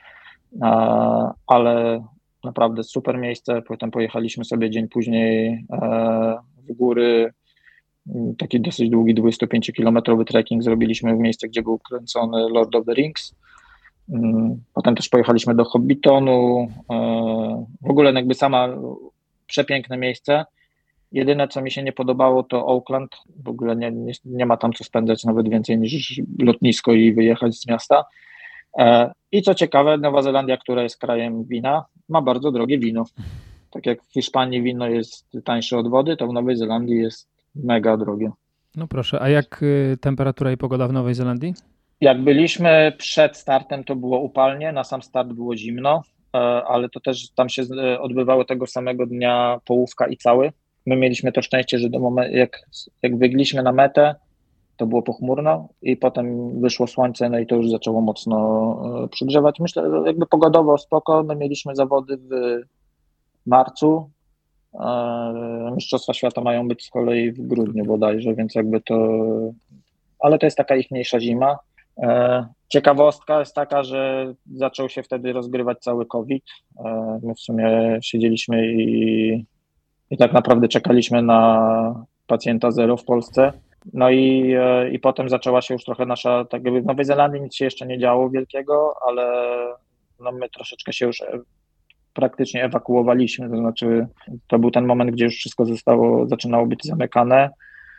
ale naprawdę super miejsce. Potem pojechaliśmy sobie dzień później w góry, taki dosyć długi, dwudziestopięciokilometrowy trekking zrobiliśmy w miejsce, gdzie był kręcony Lord of the Rings. Potem też pojechaliśmy do Hobbitonu. W ogóle jakby sama przepiękne miejsce. Jedyne, co mi się nie podobało, to Auckland. W ogóle nie, nie, nie ma tam co spędzać nawet więcej niż lotnisko i wyjechać z miasta. I co ciekawe, Nowa Zelandia, która jest krajem wina, ma bardzo drogie wino. Tak jak w Hiszpanii wino jest tańsze od wody, to w Nowej Zelandii jest mega drogie. No proszę, a jak y, temperatura i pogoda w Nowej Zelandii? Jak byliśmy przed startem, to było upalnie, na sam start było zimno, ale to też tam się odbywało tego samego dnia połówka i cały. My mieliśmy to szczęście, że do momentu, jak, jak biegliśmy na metę, to było pochmurno i potem wyszło słońce, no i to już zaczęło mocno przygrzewać. Myślę, że jakby pogodowo spoko, my mieliśmy zawody w marcu, Mistrzostwa Świata mają być z kolei w grudniu bodajże, więc jakby to, ale to jest taka ich mniejsza zima. Ciekawostka jest taka, że zaczął się wtedy rozgrywać cały COVID. My w sumie siedzieliśmy i, i tak naprawdę czekaliśmy na pacjenta zero w Polsce. No i, i potem zaczęła się już trochę nasza, tak jakby w Nowej Zelandii nic się jeszcze nie działo wielkiego, ale no my troszeczkę się już praktycznie ewakuowaliśmy, to znaczy to był ten moment, gdzie już wszystko zostało, zaczynało być zamykane.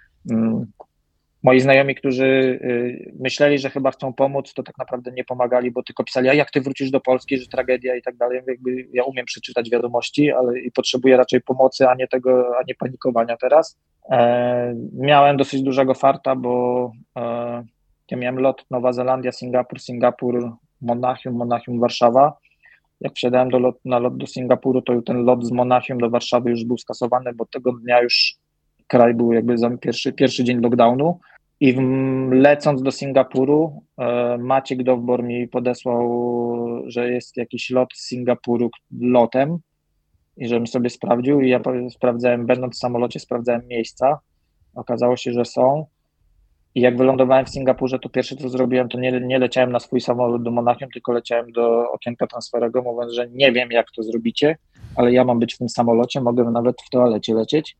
Moi znajomi, którzy myśleli, że chyba chcą pomóc, to tak naprawdę nie pomagali, bo tylko pisali, a jak ty wrócisz do Polski, że tragedia i tak dalej. Jakby ja umiem przeczytać wiadomości, ale i potrzebuję raczej pomocy, a nie tego, a nie panikowania teraz. E, miałem dosyć dużego farta, bo e, ja miałem lot Nowa Zelandia, Singapur, Singapur, Monachium, Monachium, Warszawa. Jak wsiadałem do lot, na lot do Singapuru, to ten lot z Monachium do Warszawy już był skasowany, bo tego dnia już kraj był jakby za pierwszy, pierwszy dzień lockdownu. I w, lecąc do Singapuru, e, Maciek Dowbor mi podesłał, że jest jakiś lot z Singapuru lotem i żebym sobie sprawdził. I ja sprawdzałem, będąc w samolocie, sprawdzałem miejsca. Okazało się, że są. I jak wylądowałem w Singapurze, to pierwsze, co zrobiłem, to nie, nie leciałem na swój samolot do Monachium, tylko leciałem do okienka transferowego, mówiąc, że nie wiem, jak to zrobicie, ale ja mam być w tym samolocie, mogę nawet w toalecie lecieć.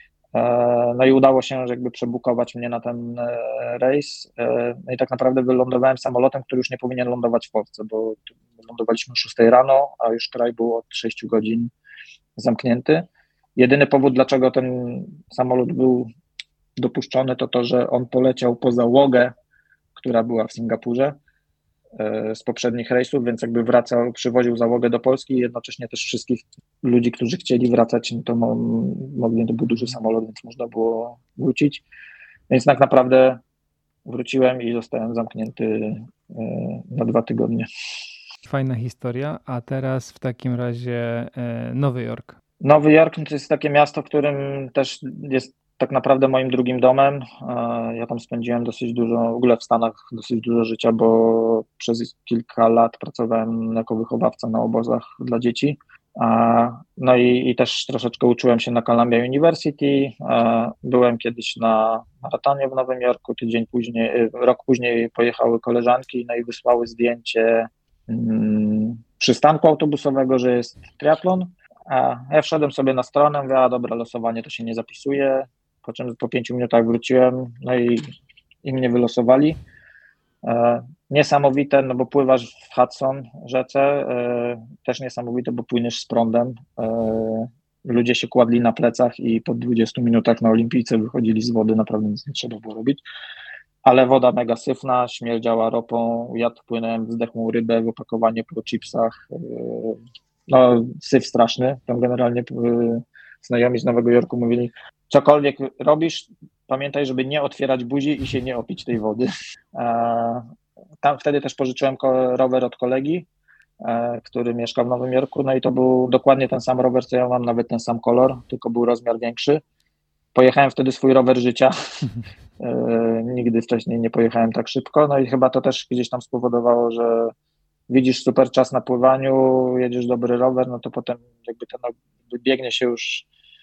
No i udało się jakby przebukować mnie na ten rejs. No i tak naprawdę wylądowałem samolotem, który już nie powinien lądować w Polsce, bo lądowaliśmy o szóstej rano, a już kraj był od sześciu godzin zamknięty. Jedyny powód, dlaczego ten samolot był dopuszczony, to to, że on poleciał po załogę, która była w Singapurze z poprzednich rejsów, więc jakby wracał, przywoził załogę do Polski i jednocześnie też wszystkich ludzi, którzy chcieli wracać, to mogli, to był duży samolot, więc można było wrócić. Więc tak naprawdę wróciłem i zostałem zamknięty na dwa tygodnie. Fajna historia, a teraz w takim razie Nowy Jork. Nowy Jork to jest takie miasto, w którym też jest tak naprawdę moim drugim domem. Ja tam spędziłem dosyć dużo, w ogóle w Stanach dosyć dużo życia, bo przez kilka lat pracowałem jako wychowawca na obozach dla dzieci. No i, i też troszeczkę uczyłem się na Columbia University. Byłem kiedyś na maratonie w Nowym Jorku, tydzień później, rok później pojechały koleżanki, no i wysłały zdjęcie hmm, przystanku autobusowego, że jest triatlon. A ja wszedłem sobie na stronę, mówię, a dobra, losowanie to się nie zapisuje, po czym po pięciu minutach wróciłem, no i, i mnie wylosowali. E, niesamowite, no bo pływasz w Hudson rzece, e, też niesamowite, bo płyniesz z prądem. E, ludzie się kładli na plecach i po dwudziestu minutach na olimpijce wychodzili z wody, naprawdę nic nie trzeba było robić. Ale woda mega syfna, śmierdziała ropą, ja tu płynąłem w zdechłą rybę w opakowaniu po chipsach. E, no syf straszny, tam generalnie e, znajomi z Nowego Jorku mówili, cokolwiek robisz, pamiętaj, żeby nie otwierać buzi i się nie opić tej wody. Tam wtedy też pożyczyłem rower od kolegi, który mieszka w Nowym Jorku, no i to był dokładnie ten sam rower, co ja mam, nawet ten sam kolor, tylko był rozmiar większy. Pojechałem wtedy swój rower życia. Nigdy wcześniej nie pojechałem tak szybko, no i chyba to też gdzieś tam spowodowało, że widzisz super czas na pływaniu, jedziesz dobry rower, no to potem jakby ten biegnie się już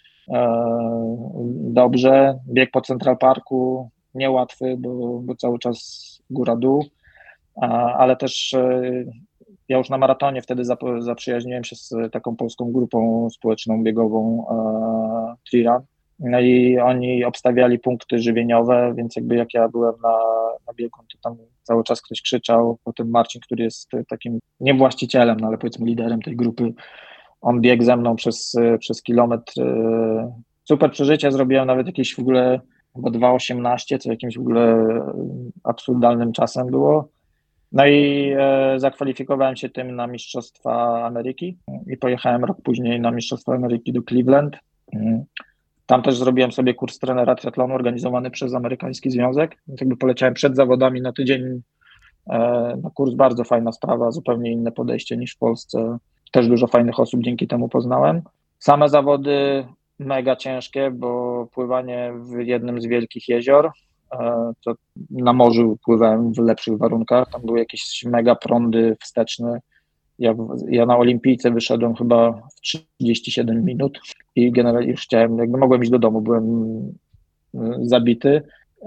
dobrze. Bieg po Central Parku niełatwy, bo, bo cały czas góra-dół, ale też ja już na maratonie wtedy zap- zaprzyjaźniłem się z taką polską grupą społeczną biegową e, Triran. No i oni obstawiali punkty żywieniowe, więc jakby jak ja byłem na, na biegu, to tam cały czas ktoś krzyczał. Potem Marcin, który jest takim nie właścicielem, no ale powiedzmy liderem tej grupy, on biegł ze mną przez, przez kilometr. Super przeżycie, zrobiłem nawet jakieś w ogóle chyba dwa osiemnaście, co jakimś w ogóle absurdalnym czasem było. No i e, zakwalifikowałem się tym na Mistrzostwa Ameryki i pojechałem rok później na Mistrzostwa Ameryki do Cleveland. Tam też zrobiłem sobie kurs trenera triatlonu organizowany przez amerykański związek. Więc jakby poleciałem przed zawodami na tydzień e, na kurs, bardzo fajna sprawa, zupełnie inne podejście niż w Polsce. Też dużo fajnych osób dzięki temu poznałem. Same zawody mega ciężkie, bo pływanie w jednym z wielkich jezior, to na morzu pływałem w lepszych warunkach, tam były jakieś mega prądy wsteczne. Ja, ja na olimpijce wyszedłem chyba w trzydzieści siedem minut i generalnie już chciałem, jakby mogłem iść do domu, byłem zabity.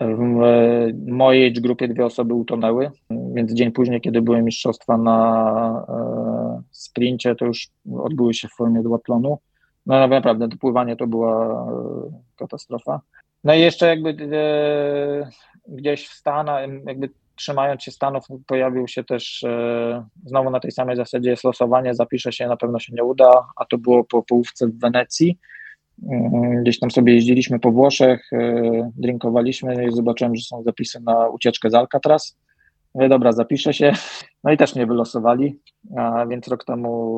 W mojej grupie dwie osoby utonęły, więc dzień później, kiedy były mistrzostwa na sprincie, to już odbyły się w formie duatlonu. No naprawdę, to pływanie to była katastrofa. No i jeszcze jakby e, gdzieś w Stanach, jakby trzymając się Stanów, pojawił się też e, znowu na tej samej zasadzie jest losowanie, zapiszę się, na pewno się nie uda, a to było po połówce w Wenecji. E, gdzieś tam sobie jeździliśmy po Włoszech, e, drinkowaliśmy i zobaczyłem, że są zapisy na ucieczkę z Alcatraz. No dobra, zapiszę się. No i też mnie wylosowali, a więc rok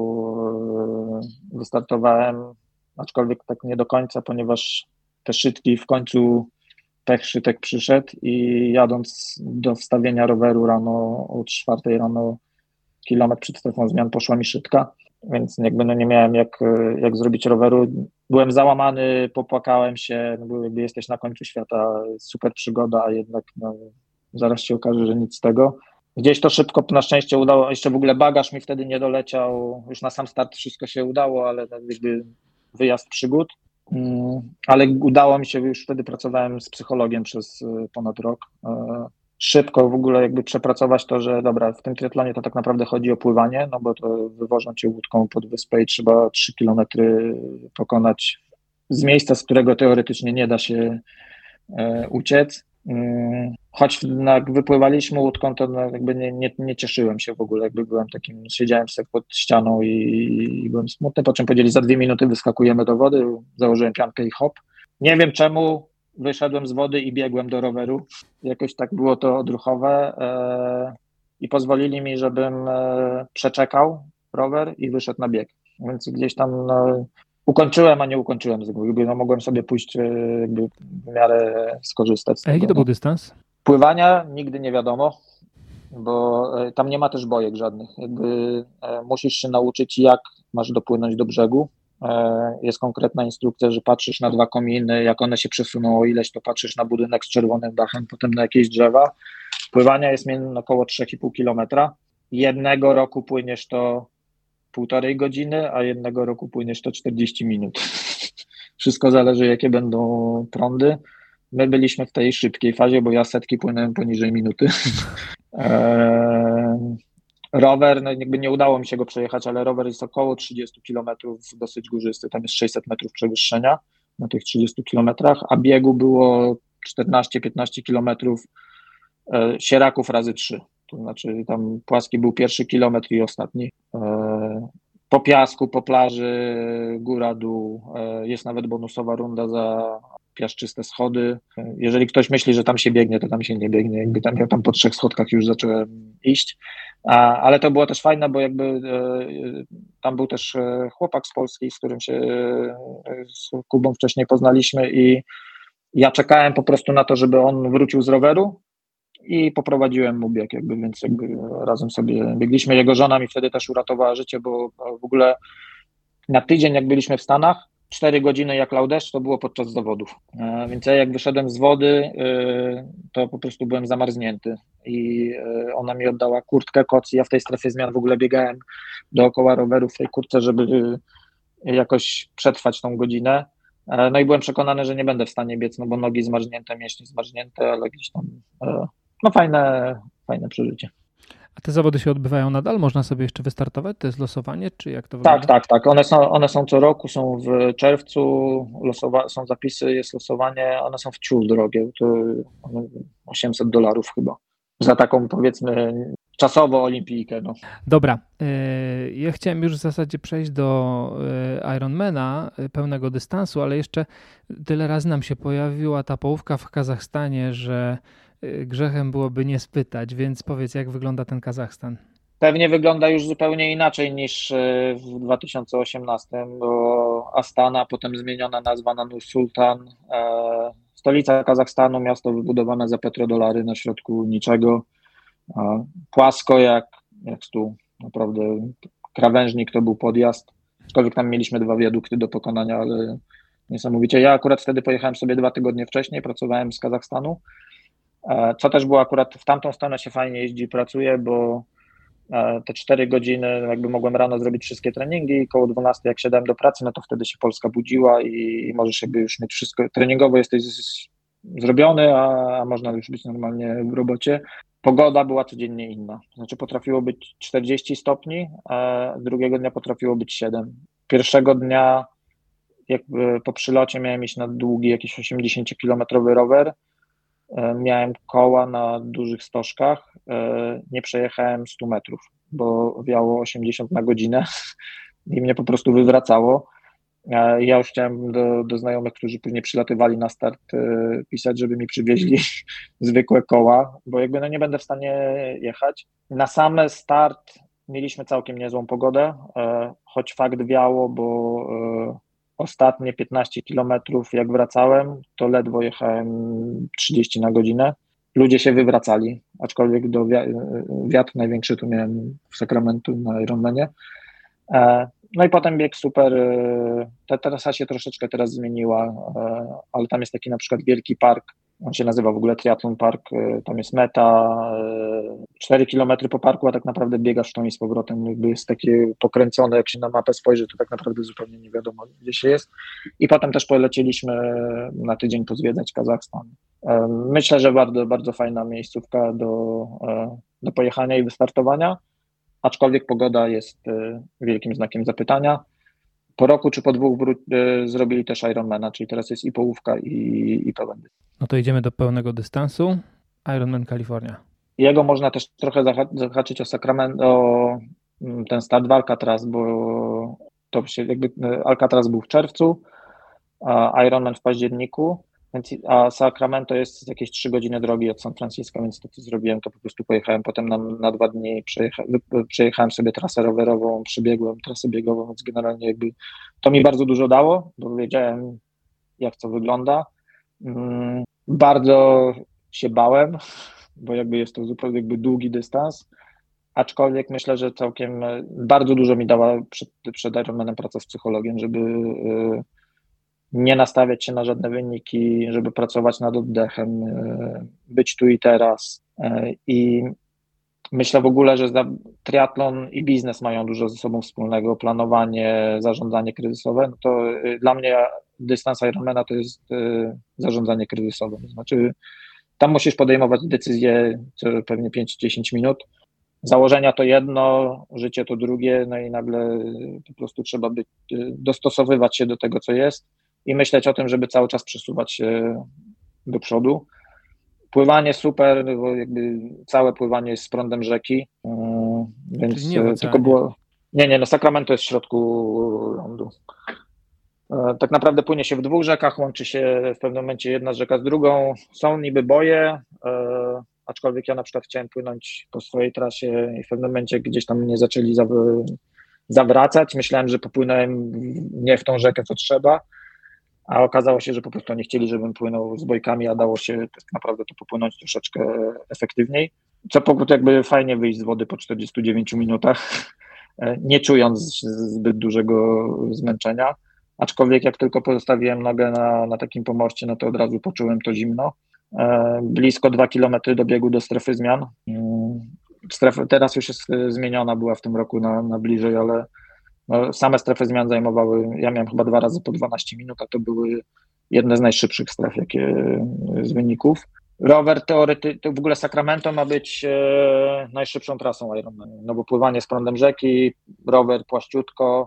temu e, wystartowałem, aczkolwiek tak nie do końca, ponieważ te szydki w końcu pech szytek przyszedł i jadąc do wstawienia roweru rano o czwartej rano, kilometr przed strefą zmian poszła mi szydka, więc jakby no nie miałem jak, jak zrobić roweru. Byłem załamany, popłakałem się, no bo jakby jesteś na końcu świata, super przygoda, a jednak no, zaraz się okaże, że nic z tego. Gdzieś to szybko na szczęście udało, jeszcze w ogóle bagaż mi wtedy nie doleciał, już na sam start wszystko się udało, ale jakby wyjazd przygód. Ale udało mi się, już wtedy pracowałem z psychologiem przez ponad rok, szybko w ogóle jakby przepracować to, że dobra, w tym triatlonie to tak naprawdę chodzi o pływanie, no bo to wywożą cię łódką pod wyspę i trzeba trzy kilometry pokonać z miejsca, z którego teoretycznie nie da się uciec. Choć jak wypływaliśmy łódką, to no jakby nie, nie, nie cieszyłem się w ogóle, jakby byłem takim, siedziałem sobie pod ścianą i, i byłem smutny, po czym powiedzieli, za dwie minuty wyskakujemy do wody, założyłem piankę i hop. Nie wiem czemu, wyszedłem z wody i biegłem do roweru, jakoś tak było to odruchowe e, i pozwolili mi, żebym e, przeczekał rower i wyszedł na bieg, więc gdzieś tam no, ukończyłem, a nie ukończyłem, jakby no, mogłem sobie pójść jakby w miarę skorzystać z tego. A jaki to był dystans? Pływania nigdy nie wiadomo, bo tam nie ma też bojek żadnych. Jakby musisz się nauczyć, jak masz dopłynąć do brzegu. Jest konkretna instrukcja, że patrzysz na dwa kominy, jak one się przesuną o ileś, to patrzysz na budynek z czerwonym dachem, potem na jakieś drzewa. Pływania jest około trzy i pół kilometra. Jednego roku płyniesz to półtorej godziny, a jednego roku płyniesz to czterdzieści minut. Wszystko zależy, jakie będą prądy. My byliśmy w tej szybkiej fazie, bo ja setki płynąłem poniżej minuty. eee, rower, no jakby nie udało mi się go przejechać, ale rower jest około trzydzieści kilometrów, dosyć górzysty, tam jest sześćset metrów przewyższenia na tych trzydziestu kilometrach, a biegu było czternaście piętnaście kilometrów e, sieraków razy trzy. To znaczy tam płaski był pierwszy kilometr i ostatni. E, po piasku, po plaży, góra, dół. E, jest nawet bonusowa runda za piaszczyste schody. Jeżeli ktoś myśli, że tam się biegnie, to tam się nie biegnie. Jakby tam, ja tam po trzech schodkach już zacząłem iść. A, ale to było też fajne, bo jakby e, tam był też chłopak z Polski, z którym się e, z Kubą wcześniej poznaliśmy i ja czekałem po prostu na to, żeby on wrócił z roweru i poprowadziłem mu bieg, jakby, więc jakby razem sobie biegliśmy. Jego żona mi wtedy też uratowała życie, bo w ogóle na tydzień, jak byliśmy w Stanach, cztery godziny jak lał deszcz, to było podczas zawodów. Więc ja jak wyszedłem z wody, to po prostu byłem zamarznięty i ona mi oddała kurtkę, koc i ja w tej strefie zmian w ogóle biegałem dookoła roweru w tej kurtce, żeby jakoś przetrwać tą godzinę. No i byłem przekonany, że nie będę w stanie biec, no bo nogi zmarznięte, mięśnie zmarznięte, ale gdzieś tam, no fajne, fajne przeżycie. A te zawody się odbywają nadal? Można sobie jeszcze wystartować? To jest losowanie, czy jak to Tak, wygląda? tak, tak. One są, one są co roku, są w czerwcu, losowa- są zapisy, jest losowanie, one są wciul drogie, to one osiemset dolarów chyba. Za taką, powiedzmy, czasowo olimpijkę. No. Dobra, y, ja chciałem już w zasadzie przejść do y, Ironmana y, pełnego dystansu, ale jeszcze tyle razy nam się pojawiła ta połówka w Kazachstanie, że y, grzechem byłoby nie spytać, więc powiedz, jak wygląda ten Kazachstan? Pewnie wygląda już zupełnie inaczej niż y, w dwa tysiące osiemnastym, bo Astana, potem zmieniona nazwa na Nur-Sultan, e, stolica Kazachstanu, miasto wybudowane za petrodolary na środku niczego, e, płasko jak, jak stół, naprawdę krawężnik to był podjazd, aczkolwiek tam mieliśmy dwa wiadukty do pokonania, ale niesamowicie. Ja akurat wtedy pojechałem sobie dwa tygodnie wcześniej, pracowałem z Kazachstanu, e, co też było akurat w tamtą stronę się fajnie jeździ i pracuje, bo te cztery godziny, jakby mogłem rano zrobić wszystkie treningi i koło dwunastej jak siadałem do pracy, no to wtedy się Polska budziła i możesz jakby już mieć wszystko, treningowo jesteś zrobiony, a, a można już być normalnie w robocie. Pogoda była codziennie inna, znaczy potrafiło być czterdzieści stopni, a drugiego dnia potrafiło być siedem. Pierwszego dnia jakby po przylocie miałem iść na długi jakiś osiemdziesięciokilometrowy rower, miałem koła na dużych stożkach, nie przejechałem stu metrów, bo wiało osiemdziesiąt na godzinę i mnie po prostu wywracało. Ja już chciałem do, do znajomych, którzy później przylatywali na start, pisać, żeby mi przywieźli zwykłe koła, bo jakby no nie będę w stanie jechać. Na sam start mieliśmy całkiem niezłą pogodę, choć fakt wiało, bo ostatnie piętnaście kilometrów jak wracałem, to ledwo jechałem trzydzieści na godzinę. Ludzie się wywracali, aczkolwiek do wiatr największy tu miałem w Sacramento na Ironmanie. No i potem bieg super, ta trasa się troszeczkę teraz zmieniła, ale tam jest taki na przykład wielki park, on się nazywa w ogóle Triathlon Park, tam jest meta, cztery kilometry po parku, a tak naprawdę biegasz tą i z powrotem, jakby jest takie pokręcone, jak się na mapę spojrzy, to tak naprawdę zupełnie nie wiadomo, gdzie się jest. I potem też polecieliśmy na tydzień pozwiedzać Kazachstan. Myślę, że bardzo, bardzo fajna miejscówka do, do pojechania i wystartowania, aczkolwiek pogoda jest wielkim znakiem zapytania. Po roku czy po dwóch wró- zrobili też Ironmana, czyli teraz jest i połówka i, i pełen dystans. No to idziemy do pełnego dystansu. Ironman Kalifornia. Jego można też trochę zaha- zahaczyć o Sacramento, o ten start w Alcatraz, bo to się jakby Alcatraz był w czerwcu, a Ironman w październiku, więc, a Sacramento jest jakieś trzy godziny drogi od San Francisco, więc to co zrobiłem, to po prostu pojechałem potem na, na dwa dni, przejecha, przejechałem sobie trasę rowerową, przybiegłem trasę biegową, więc generalnie jakby to mi bardzo dużo dało, bo wiedziałem jak to wygląda. Hmm, bardzo się bałem, bo jakby jest to zupełnie jakby długi dystans, aczkolwiek myślę, że całkiem bardzo dużo mi dała przed, przed Ironmanem praca z psychologiem, żeby yy, nie nastawiać się na żadne wyniki, żeby pracować nad oddechem, yy, być tu i teraz. Yy, I myślę w ogóle, że triatlon i biznes mają dużo ze sobą wspólnego, planowanie, zarządzanie kryzysowe. No to yy, dla mnie dystans Ironmana to jest yy, zarządzanie kryzysowe, to znaczy tam musisz podejmować decyzje co pewnie pięć do dziesięciu minut. Założenia to jedno, życie to drugie, no i nagle po prostu trzeba być, dostosowywać się do tego, co jest i myśleć o tym, żeby cały czas przesuwać się do przodu. Pływanie super, bo jakby całe pływanie jest z prądem rzeki, więc nie tylko było... Nie, nie, no Sacramento jest w środku lądu. Tak naprawdę płynie się w dwóch rzekach, łączy się w pewnym momencie jedna rzeka z drugą. Są niby boje, aczkolwiek ja na przykład chciałem płynąć po swojej trasie i w pewnym momencie gdzieś tam mnie zaczęli zawracać. Myślałem, że popłynąłem nie w tą rzekę, co trzeba, a okazało się, że po prostu nie chcieli, żebym płynął z bojkami, a dało się tak naprawdę to popłynąć troszeczkę efektywniej. Co powód jakby fajnie wyjść z wody po czterdziestu dziewięciu minutach, nie czując zbyt dużego zmęczenia. Aczkolwiek jak tylko pozostawiłem nogę na, na takim pomoście, no to od razu poczułem to zimno. E, blisko dwa kilometry do biegu do strefy zmian. Strefa teraz już jest zmieniona, była w tym roku na, na bliżej, ale no, same strefy zmian zajmowały, ja miałem chyba dwa razy po dwanaście minut, a to były jedne z najszybszych stref, jakie z wyników. rower teorety, to w ogóle Sacramento ma być e, najszybszą trasą Ironmana, no bo pływanie z prądem rzeki, rower płaściutko,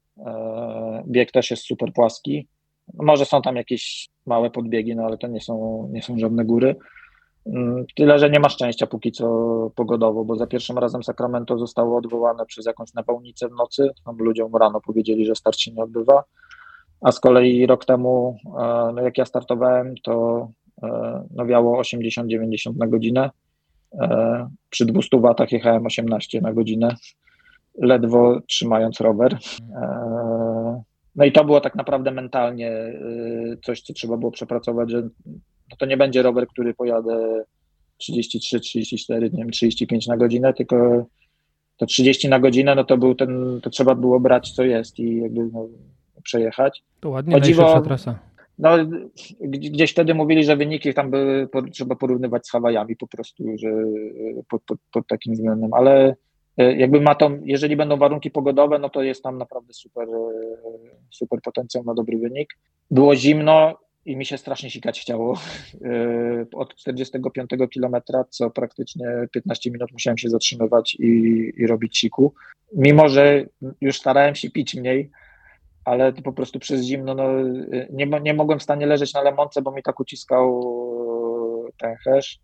e, bieg też jest super płaski. Może są tam jakieś małe podbiegi, no ale to nie są, nie są żadne góry. Tyle, że nie ma szczęścia póki co pogodowo, bo za pierwszym razem Sacramento zostało odwołane przez jakąś nawałnicę w nocy. Tam ludziom rano powiedzieli, że start się nie odbywa. A z kolei rok temu, no jak ja startowałem, to no wiało osiemdziesiąt dziewięćdziesiąt na godzinę. Przy dwieście watach jechałem osiemnaście na godzinę, ledwo trzymając rower. No i to było tak naprawdę mentalnie coś, co trzeba było przepracować, że to nie będzie rower, który pojadę trzydzieści trzy, trzydzieści cztery, nie wiem, trzydzieści pięć na godzinę, tylko to trzydzieści na godzinę, no to był ten, to trzeba było brać co jest i jakby no, przejechać. To ładnie, najszybsza trasa. No, gdzieś wtedy mówili, że wyniki tam były, trzeba porównywać z Hawajami po prostu, że pod, pod, pod takim względem, ale jakby ma to, jeżeli będą warunki pogodowe, no to jest tam naprawdę super, super potencjał na dobry wynik. Było zimno i mi się strasznie sikać chciało. Od czterdziestego piątego kilometra, co praktycznie piętnaście minut musiałem się zatrzymywać i, i robić siku. Mimo że już starałem się pić mniej, ale po prostu przez zimno no, nie, nie mogłem w stanie leżeć na lemonce, bo mi tak uciskał ten hash.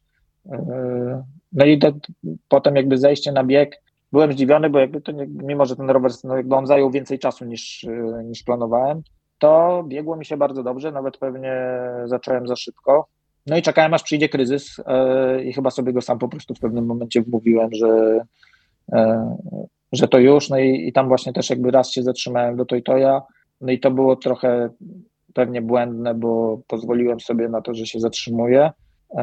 No i to, potem jakby zejście na bieg, byłem zdziwiony, bo jakby to nie, mimo że ten rower, no jakby on zajął więcej czasu niż, niż planowałem, to biegło mi się bardzo dobrze, nawet pewnie zacząłem za szybko. No i czekałem, aż przyjdzie kryzys yy, i chyba sobie go sam po prostu w pewnym momencie wmówiłem, że, yy, że to już, no i, i tam właśnie też jakby raz się zatrzymałem do Toytoja, no i to było trochę pewnie błędne, bo pozwoliłem sobie na to, że się zatrzymuję yy,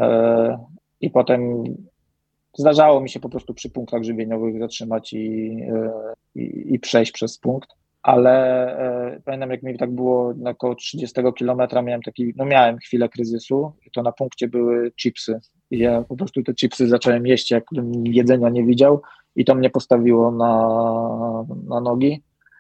i potem zdarzało mi się po prostu przy punktach żywieniowych zatrzymać i, yy, i, i przejść przez punkt. Ale e, pamiętam, jak mi tak było na około trzydziestego kilometra, miałem taki, no miałem chwilę kryzysu i to na punkcie były chipsy. I ja po prostu te chipsy zacząłem jeść, jak jedzenia nie widział i to mnie postawiło na, na nogi.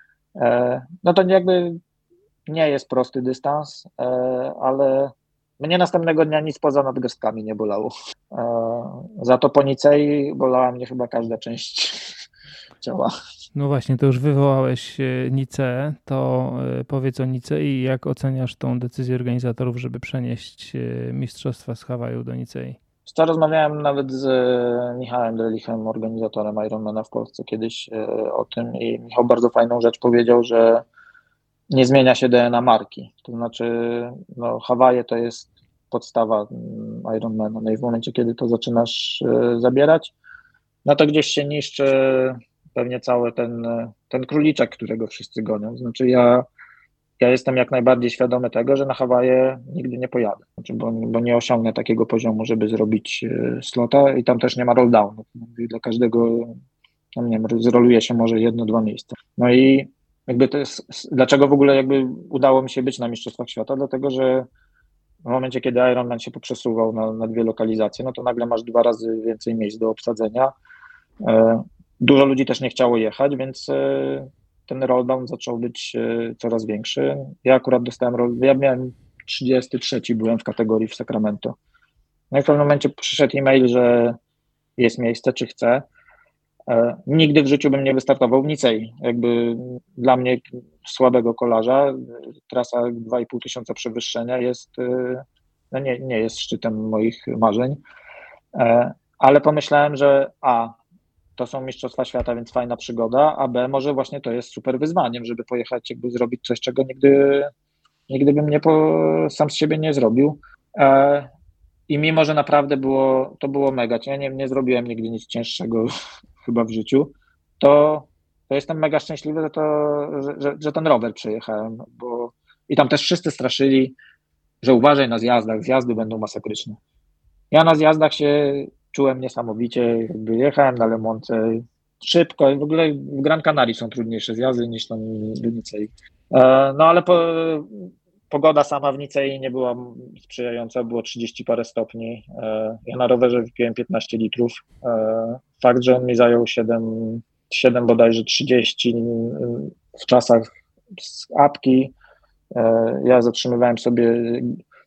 E, no to jakby nie jest prosty dystans, e, ale mnie następnego dnia nic poza nadgarstkami nie bolało. E, za to po Nicei bolała mnie chyba każda część ciała. No właśnie, to już wywołałeś Niceę, to powiedz o Nicei i jak oceniasz tą decyzję organizatorów, żeby przenieść mistrzostwa z Hawaju do Nicei? Jeszcze rozmawiałem nawet z Michałem Drelichem, organizatorem Ironmana w Polsce kiedyś o tym i Michał bardzo fajną rzecz powiedział, że nie zmienia się D N A marki, to znaczy no, Hawaje to jest podstawa Ironmana, no i w momencie, kiedy to zaczynasz zabierać, no to gdzieś się niszczy pewnie cały ten, ten króliczek, którego wszyscy gonią. Znaczy ja, ja jestem jak najbardziej świadomy tego, że na Hawaje nigdy nie pojadę, znaczy, bo, bo nie osiągnę takiego poziomu, żeby zrobić slota i tam też nie ma rolldownu. Dla każdego, no nie wiem, zroluje się może jedno, dwa miejsca. No i jakby to jest, dlaczego w ogóle jakby udało mi się być na Mistrzostwach Świata? Dlatego, że w momencie, kiedy Ironman się poprzesuwał na, na dwie lokalizacje, no to nagle masz dwa razy więcej miejsc do obsadzenia. Dużo ludzi też nie chciało jechać, więc ten rolldown zaczął być coraz większy. Ja akurat dostałem roll, ja miałem trzydziesty trzeci, byłem w kategorii w Sacramento. No i w pewnym momencie przyszedł e-mail, że jest miejsce, czy chcę. Nigdy w życiu bym nie wystartował w Nicei. Jakby dla mnie słabego kolarza trasa dwa i pół tysiąca przewyższenia jest, no nie, nie jest szczytem moich marzeń, ale pomyślałem, że a, to są Mistrzostwa Świata, więc fajna przygoda, a B, może właśnie to jest super wyzwaniem, żeby pojechać, jakby zrobić coś, czego nigdy, nigdy bym nie po, sam z siebie nie zrobił. E, I mimo, że naprawdę było, to było mega, ja nie, nie zrobiłem nigdy nic cięższego chyba w życiu, to, to jestem mega szczęśliwy, że, to, że, że, że ten rower przejechałem, bo i tam też wszyscy straszyli, że uważaj na zjazdach, zjazdy będą masakryczne. Ja na zjazdach się czułem niesamowicie, jakby jechałem na Lemonce szybko, w ogóle w Gran Canaria są trudniejsze zjazdy niż tam w Nicei. No ale po, pogoda sama w Nicei nie była sprzyjająca, było trzydzieści parę stopni. Ja na rowerze wypiłem piętnaście litrów. Fakt, że on mi zajął siedem, siedem bodajże trzydzieści w czasach z apki. Ja zatrzymywałem sobie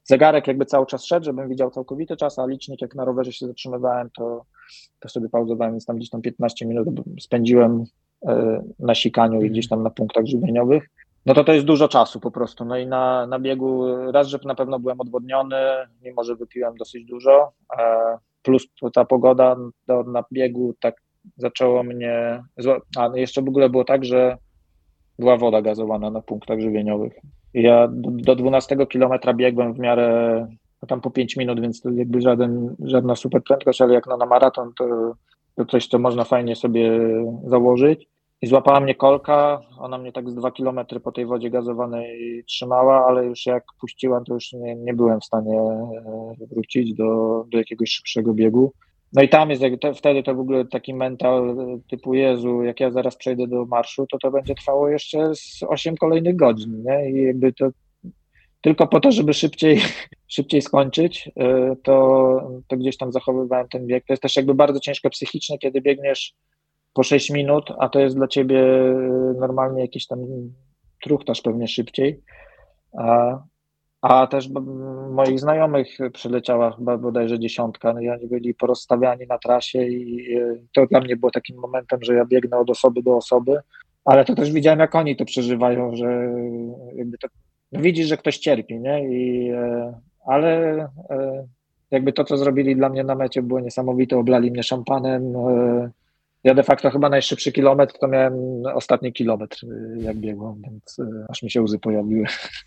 zegarek jakby cały czas szedł, żebym widział całkowity czas, a licznik jak na rowerze się zatrzymywałem, to, to sobie pauzowałem, więc tam gdzieś tam piętnaście minut spędziłem na sikaniu i gdzieś tam na punktach żywieniowych. No to to jest dużo czasu po prostu. No i na, na biegu raz, że na pewno byłem odwodniony, mimo że wypiłem dosyć dużo, plus ta pogoda do, na biegu tak zaczęło mnie... A jeszcze w ogóle było tak, że była woda gazowana na punktach żywieniowych. Ja do, do dwunastego kilometra biegłem w miarę, no tam po pięć minut, więc to jakby żaden, żadna super prędkość, ale jak no na maraton to, to coś, co można fajnie sobie założyć. I złapała mnie kolka, ona mnie tak z dwa kilometry po tej wodzie gazowanej trzymała, ale już jak puściłam, to już nie, nie byłem w stanie wrócić do, do jakiegoś szybszego biegu. No i tam jest, to, wtedy to w ogóle taki mental typu Jezu, jak ja zaraz przejdę do marszu, to to będzie trwało jeszcze z osiem kolejnych godzin, nie? I jakby to tylko po to, żeby szybciej, szybciej skończyć, to, to gdzieś tam zachowywałem ten bieg. To jest też jakby bardzo ciężko psychicznie, kiedy biegniesz po sześć minut, a to jest dla ciebie normalnie jakiś tam truchtasz pewnie szybciej. A, a też moich znajomych przyleciała chyba bodajże dziesiątka, no i oni byli porozstawiani na trasie i to dla mnie było takim momentem, że ja biegnę od osoby do osoby, ale to też widziałem, jak oni to przeżywają, że jakby to, no widzisz, że ktoś cierpi, nie? I, ale jakby to, co zrobili dla mnie na mecie, było niesamowite, oblali mnie szampanem. Ja de facto chyba najszybszy kilometr to miałem ostatni kilometr, jak biegłem, więc aż mi się łzy pojawiły.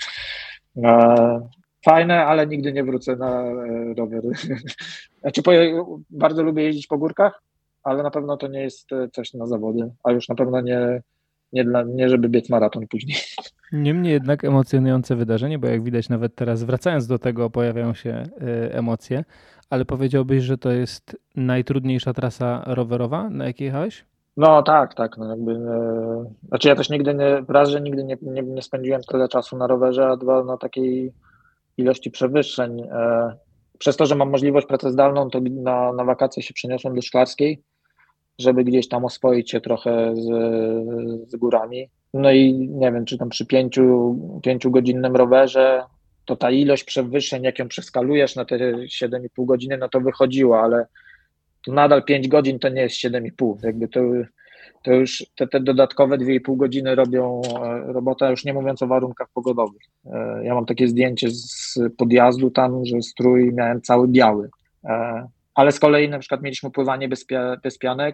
Fajne, ale nigdy nie wrócę na rowery. Znaczy, bardzo lubię jeździć po górkach, ale na pewno to nie jest coś na zawody, a już na pewno nie, nie, dla, nie żeby biec maraton później. Niemniej jednak emocjonujące wydarzenie, bo jak widać nawet teraz wracając do tego pojawiają się emocje, ale powiedziałbyś, że to jest najtrudniejsza trasa rowerowa, na jakiej jechałeś? No tak, tak. No jakby, e, znaczy ja też nigdy nie, raz, że nigdy nie, nie, nie spędziłem tyle czasu na rowerze, a dwa na takiej ilości przewyższeń. E, przez to, że mam możliwość pracy zdalną, to na, na wakacje się przeniosłem do Szklarskiej, żeby gdzieś tam oswoić się trochę z, z górami. No i nie wiem, czy tam przy pięciu, pięciogodzinnym rowerze, to ta ilość przewyższeń, jak ją przeskalujesz na te siedem i pół godziny, no to wychodziło, ale to nadal pięć godzin to nie jest siedem i pół. Jakby to, to już te, te dodatkowe dwie i pół godziny robią robotę, już nie mówiąc o warunkach pogodowych. Ja mam takie zdjęcie z podjazdu tam, że strój miałem cały biały. Ale z kolei na przykład mieliśmy pływanie bez, pia, bez pianek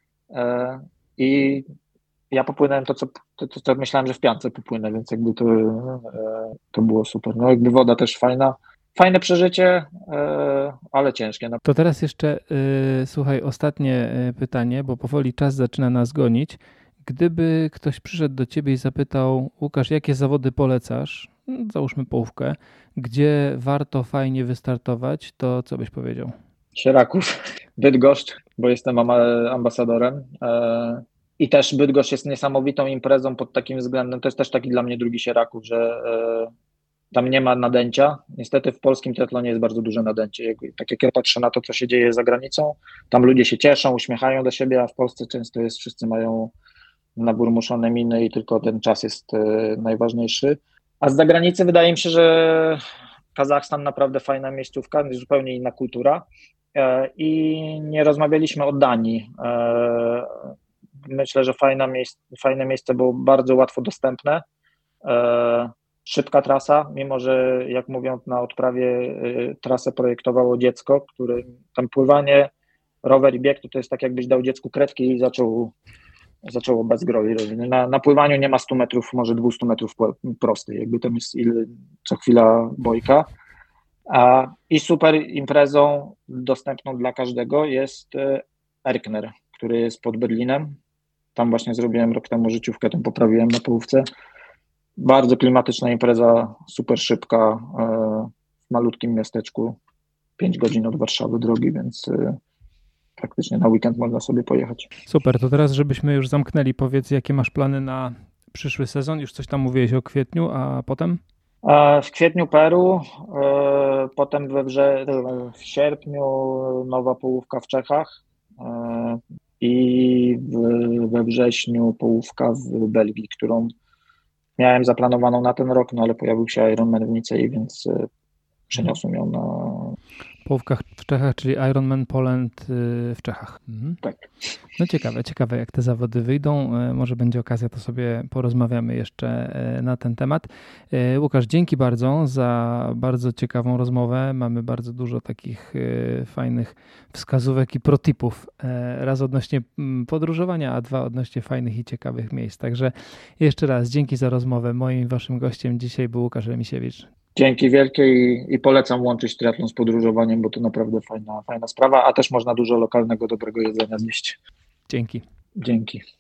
i ja popłynąłem to co, to, to, co myślałem, że w piance popłynę, więc jakby to, to było super. No jakby woda też fajna. Fajne przeżycie, ale ciężkie. To teraz jeszcze, yy, słuchaj, ostatnie pytanie, bo powoli czas zaczyna nas gonić. Gdyby ktoś przyszedł do ciebie i zapytał, Łukasz, jakie zawody polecasz, załóżmy połówkę, gdzie warto fajnie wystartować, to co byś powiedział? Sieraków, Bydgoszcz, bo jestem ambasadorem i też Bydgoszcz jest niesamowitą imprezą pod takim względem, to jest też taki dla mnie drugi Sieraków, że tam nie ma nadęcia. Niestety w polskim triatlonie jest bardzo duże nadęcie. Tak jak ja patrzę na to, co się dzieje za granicą, tam ludzie się cieszą, uśmiechają do siebie, a w Polsce często jest, wszyscy mają naburmuszone miny i tylko ten czas jest najważniejszy. A z zagranicy wydaje mi się, że Kazachstan naprawdę fajna miejscówka, zupełnie inna kultura. I nie rozmawialiśmy o Danii. Myślę, że fajne miejsce, fajne miejsce było bardzo łatwo dostępne. Szybka trasa, mimo że jak mówią na odprawie y, trasę projektowało dziecko, które tam pływanie, rower i bieg, to, to jest tak jakbyś dał dziecku kredki i zaczął, zaczęło bez groli. Na, na pływaniu nie ma stu metrów, może dwieście metrów prostej, jakby tam jest ile, co chwila bojka. A, I super imprezą dostępną dla każdego jest Erkner, który jest pod Berlinem. Tam właśnie zrobiłem rok temu życiówkę, tam poprawiłem na połówce. Bardzo klimatyczna impreza, super szybka, w malutkim miasteczku, pięć godzin od Warszawy drogi, więc praktycznie na weekend można sobie pojechać. Super, to teraz żebyśmy już zamknęli, powiedz jakie masz plany na przyszły sezon, już coś tam mówiłeś o kwietniu, a potem? W kwietniu Peru, potem we wrze- w sierpniu nowa połówka w Czechach i we wrześniu połówka w Belgii, którą miałem zaplanowaną na ten rok, no ale pojawił się Ironman w Nicei, więc przeniosłem ją na... Połówkach w Czechach, czyli Ironman Poland w Czechach. Mhm. Tak. No ciekawe, ciekawe jak te zawody wyjdą. Może będzie okazja, to sobie porozmawiamy jeszcze na ten temat. Łukasz, dzięki bardzo za bardzo ciekawą rozmowę. Mamy bardzo dużo takich fajnych wskazówek i protipów. Raz odnośnie podróżowania, a dwa odnośnie fajnych i ciekawych miejsc. Także jeszcze raz dzięki za rozmowę. Moim waszym gościem dzisiaj był Łukasz Remisiewicz. Dzięki wielkie i, i polecam łączyć triatlon z podróżowaniem, bo to naprawdę fajna, fajna sprawa, a też można dużo lokalnego, dobrego jedzenia zjeść. Dzięki. Dzięki.